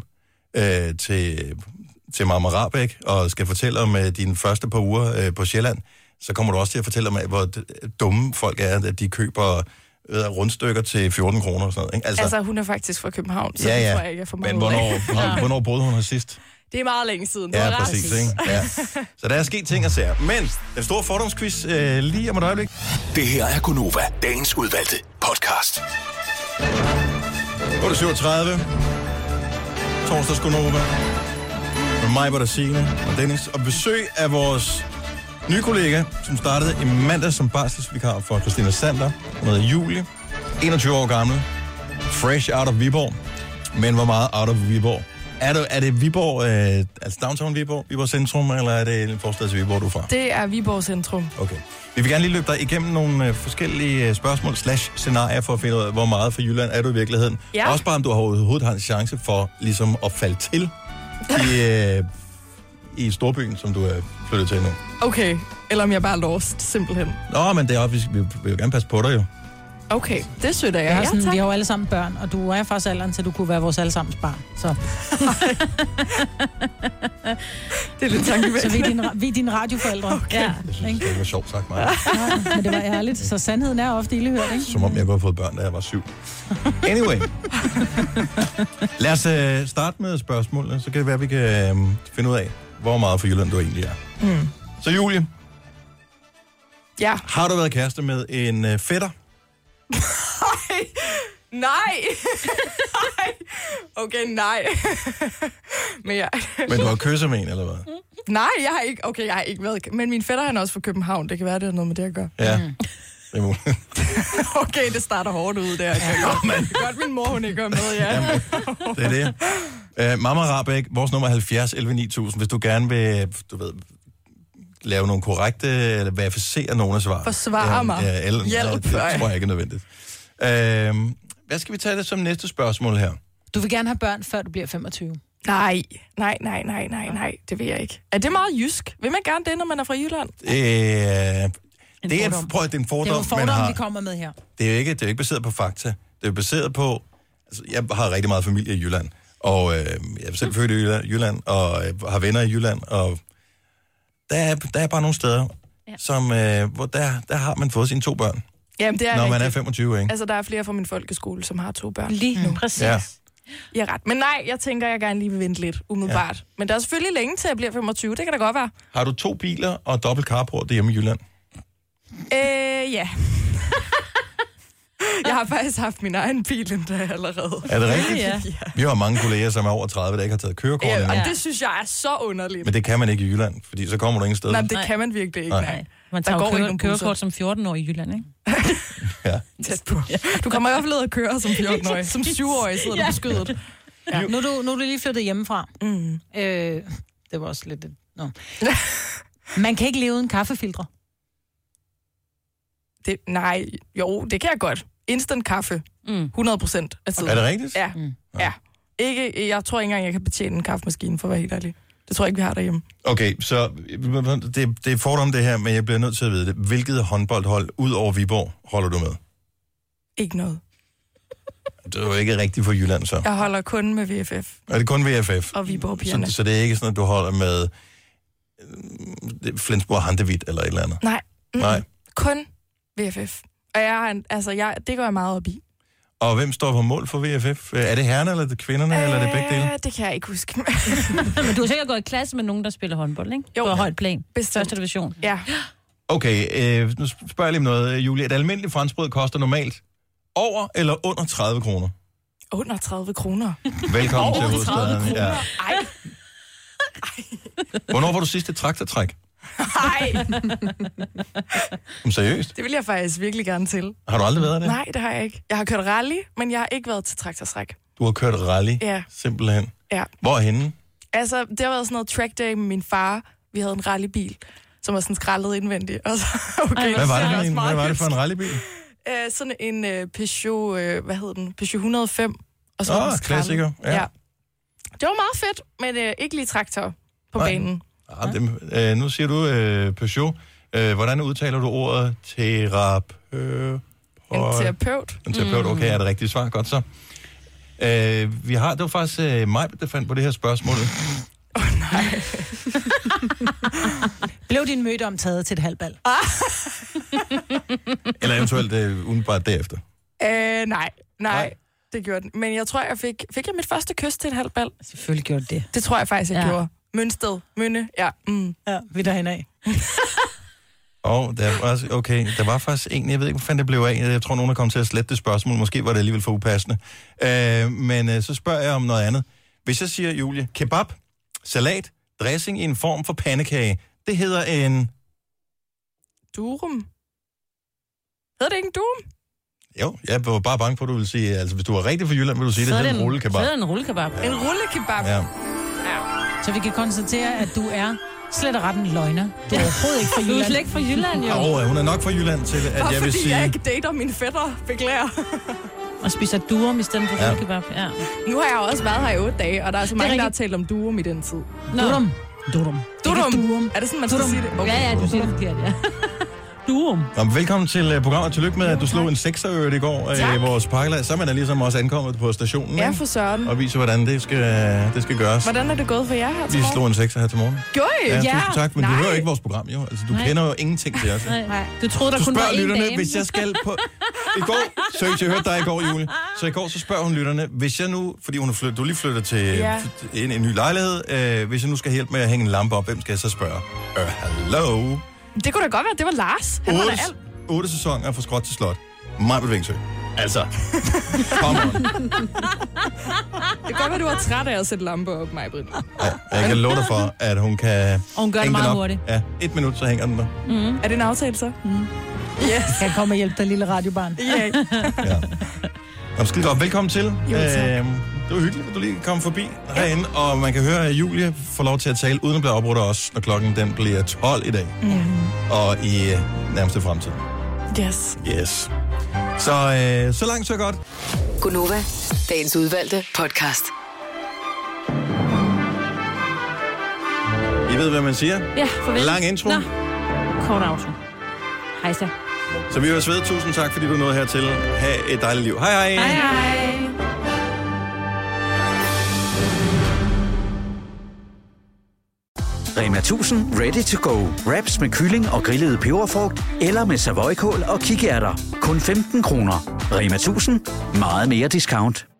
til Marmar Rahbek og skal fortælle om dine første par uger på Sjælland, så kommer du også til at fortælle om, hvor dumme folk er, at de køber rundstykker til 14 kroner og sådan noget. Ikke? Altså, hun er faktisk fra København, så det tror jeg ikke er for meget. Men hvornår boede hun her sidst? Det er meget længe siden. Ja, præcis. Ikke? Ja. Så der er sket ting at sige. Men den store fordomsquiz lige om et øjeblik. Det her er Gunova, dagens udvalgte podcast. 8:37. Torsdags Gunova. Med mig, hvor der Signe og Dennis. Og besøg af vores nye kollega, som startede i mandag som barselsvikar for Christina Sander. Hun hedder Julie. 21 år gammel. Fresh out of Viborg. Men hvor meget out of Viborg? Er det Viborg, altså downtown Viborg, Viborg Centrum, eller er det en forstad til Viborg, du er fra? Det er Viborg Centrum. Okay. Vi vil gerne lige løbe dig igennem nogle forskellige spørgsmål / scenarier for at finde ud af, hvor meget for Jylland er du i virkeligheden. Ja. Også bare, om du overhovedet har en chance for ligesom at falde til i storbyen, som du er flyttet til nu. Okay, eller om jeg bare er lost, simpelthen. Nå, men det er vi vil jo gerne passe på dig jo. Okay, det synes jeg. Vi har jo alle sammen børn, og du er faktisk alderen til, du kunne være vores allesammens barn. Så. Det er lidt tankevækkende. Så vi er dine radioforældre. Okay. Ja, det var sjovt sagt, mig. Men det var ærligt, så sandheden er ofte ildehørt, ikke? Som om jeg kunne have fået børn, da jeg var 7. Anyway. Lad os starte med spørgsmålene, så kan det være, at vi kan finde ud af, hvor meget for Jylland du egentlig er. Så Julie. Ja. Har du været kæreste med en fætter? Nej. Okay, nej. Men du har kysset med en, eller hvad? Nej, jeg har ikke været... Men min fætter han er også fra København. Det kan være, det har noget med det at gøre. Ja. Det er muligt. Okay, det starter hårdt ud der. Godt, min mor, hun ikke er med, ja. Jamen, det er det. Mama Rabeck, vores nummer 70 11 9000. Hvis du gerne vil, lave nogle korrekte, eller verificere nogle af svar. Forsvare mig. Hjælp. Det tror jeg ikke er nødvendigt. Hvad skal vi tage det som næste spørgsmål her? Du vil gerne have børn, før du bliver 25. Nej. Det vil jeg ikke. Er det meget jysk? Vil man gerne det, når man er fra Jylland? Det er en fordom, det er jo fordom, vi kommer med her. Det er jo ikke baseret på fakta. Det er baseret på... Altså, jeg har rigtig meget familie i Jylland, og jeg er selv født i Jylland, og har venner i Jylland, og der er bare nogle steder, som, hvor der har man fået sine 2 børn. Jamen, det er når man er 25, ikke? Altså, der er flere fra min folkeskole, som har 2 børn. Lige præcis. Ja. Jeg er ret. Men nej, jeg tænker, jeg gerne lige vil vente lidt, umiddelbart. Ja. Men der er selvfølgelig længe til, at jeg bliver 25. Det kan da godt være. Har du 2 biler og dobbelt carport hjemme i Jylland? Ja. Jeg har faktisk haft min egen bil endda allerede. Er det rigtigt? Ja. Vi har mange kolleger, som er over 30, der ikke har taget kørekort endnu. Og det synes jeg er så underligt. Men det kan man ikke i Jylland, fordi så kommer du ingen sted. Nej, det kan man virkelig ikke. Nej. Man tager jo kørekort som 14-årig i Jylland, ikke? Ja. Tæt på. Du kommer i hvert fald ud at køre som 14-årig. Som 7-årig sidder du på skødet. Ja. Nu er du lige flyttet hjemmefra. Det var også lidt... Man kan ikke leve uden kaffefiltre. Nej, det kan jeg godt. Instant kaffe. 100% af tiden. Er det rigtigt? Ja. Ja. Ikke, jeg tror ikke engang, jeg kan betjene en kaffemaskine, for at være helt ærlig. Det tror jeg ikke, vi har derhjemme. Okay, så det er fordom det her, men jeg bliver nødt til at vide det. Hvilket håndboldhold ud over Viborg holder du med? Ikke noget. Det er jo ikke rigtigt for Jylland, så. Jeg holder kun med VFF. Er det kun VFF? Og Viborg-pigerne. Så det er ikke sådan, at du holder med Flensborg Handewitt eller et eller andet? Nej. Nej. Kun VFF. Og det går jeg meget op i. Og hvem står på mål for VFF? Er det herrerne, eller er det kvinderne, eller er det begge dele? Det kan jeg ikke huske. Men du har sikkert gået i klasse med nogen, der spiller håndbold, ikke? Jo. På højt plan. Første division. Ja. Okay, nu spørger jeg lige om noget, Julie. Et almindeligt franskbrød koster normalt over eller under 30 kroner? Under 30 kroner? Velkommen til hovedstaden. Ja. Ej. Hvornår var du sidst et traktortræk? Nej. Seriøst? Det vil jeg faktisk virkelig gerne til. Har du aldrig været det? Nej, det har jeg ikke. Jeg har kørt rally, men jeg har ikke været til traktortræk. Du har kørt rally? Ja. Simpelthen? Ja. Hvorhenne? Altså, det har været sådan noget track day med min far. Vi havde en rallybil, som var sådan skrællet indvendigt. Og så, okay, hvad var det for en rallybil? Sådan en Peugeot, Peugeot 105. Og så klassiker. Ja. Det var meget fedt, men ikke lige traktor på banen. Nu siger du Peugeot. Hvordan udtaler du ordet terapeut? En terapeut. En terapeut, okay, er det rigtigt svar? Godt så. Det var faktisk mig, der fandt på det her spørgsmål. Nej. Blev din mødom taget til et halvbal? Eller eventuelt umiddelbart derefter? Nej. Det gjorde den. Men jeg tror, jeg fik jeg mit første kys til et halvbal? Selvfølgelig gjorde det. Det tror jeg faktisk, jeg gjorde. Mønsted. Mønne. Ja. Ja, vi derhen af. Der var faktisk en, jeg ved ikke, hvad fanden det blev af. Jeg tror, nogen er kommet til at slette det spørgsmål. Måske var det alligevel for upassende. Men så spørger jeg om noget andet. Hvis jeg siger, Julie, kebab, salat, dressing i en form for pandekage, det hedder en... Durum. Hedder det ikke en durum? Jo, jeg var bare bange på, at du ville sige, altså hvis du var rigtig for Jylland, vil du sige, det hedder en rullekebab. Så er det en rullekebab. En rullekebab? Ja. Så vi kan konstatere, at du er slet og ret en løgner. Du er overhovedet ikke fra Jylland. Du er slet ikke fra Jylland, jo. Hun er nok fra Jylland til, at jeg vil sige... fordi jeg ikke dater mine fætter, beklager. Og spiser durum i stedet for rullekebab. Ja. Nu har jeg også været her i 8 dage, og der er så mange, der har talt om durum i den tid. Durum. Er det sådan, man skal sige det? Okay. Ja, du siger det forkert, ja. Durum. Velkommen til programmet. Tillykke med, at du slog en 6'er i går i vores pakkelad. Så er man ligesom også ankommet på stationen. Ja, for søren. Og viser, hvordan det skal gøres. Hvordan er det gået for jer her til Vi morgen? slog en 6'er her til morgen. Gjorde I? Ja, tusind tak, men du hører ikke vores program, jo. Altså, du kender jo ingenting til os. Nej. Du troede, der kun var en lytterne, dame. hvis jeg skal på... I går, seriøst, jeg hørte dig i går, Julie. Så i går, så spørger hun lytterne, hvis jeg nu... Fordi du lige flytter til en ny lejlighed. Hvis jeg nu skal hjælpe med at hænge en lampe op, hvem skal jeg så spørge? Hello? Det kunne da godt være, det var Lars. Han var der alt. 8 sæsoner fra skråt til slot. Majbert Vingsø. Altså, come on. Det kan godt være, du er træt af at sætte lamper op, Maj-Brit. Ja, jeg kan love dig for, at hun kan... Og hun gør det meget hurtigt. Ja, 1 minut, så hænger den der. Mm. Er det en aftale så? Mm. Yes. Kan komme og hjælpe dig, lille radiobarn. Yeah. Ja. Skide godt. Velkommen til. Det var hyggeligt, at du lige kom forbi herinde, og man kan høre, at Julie får lov til at tale, uden at blive afbrudt også, når klokken den bliver 12 i dag. Og i nærmeste fremtid. Yes. Yes. Så langt, så godt. Gunova, dagens udvalgte podcast. I ved, hvad man siger? Ja, farvel. Lang intro. Nå. Kort outro. Hej så. Så vi høres ved. Tusind tak, fordi du nåede hertil. Ha' et dejligt liv. Hej hej. Hej hej. Rema 1000 Ready to Go. Wraps med kylling og grillet peberfrugt, eller med savoykål og kikærter. Kun 15 kroner. Rema 1000. Meget mere discount.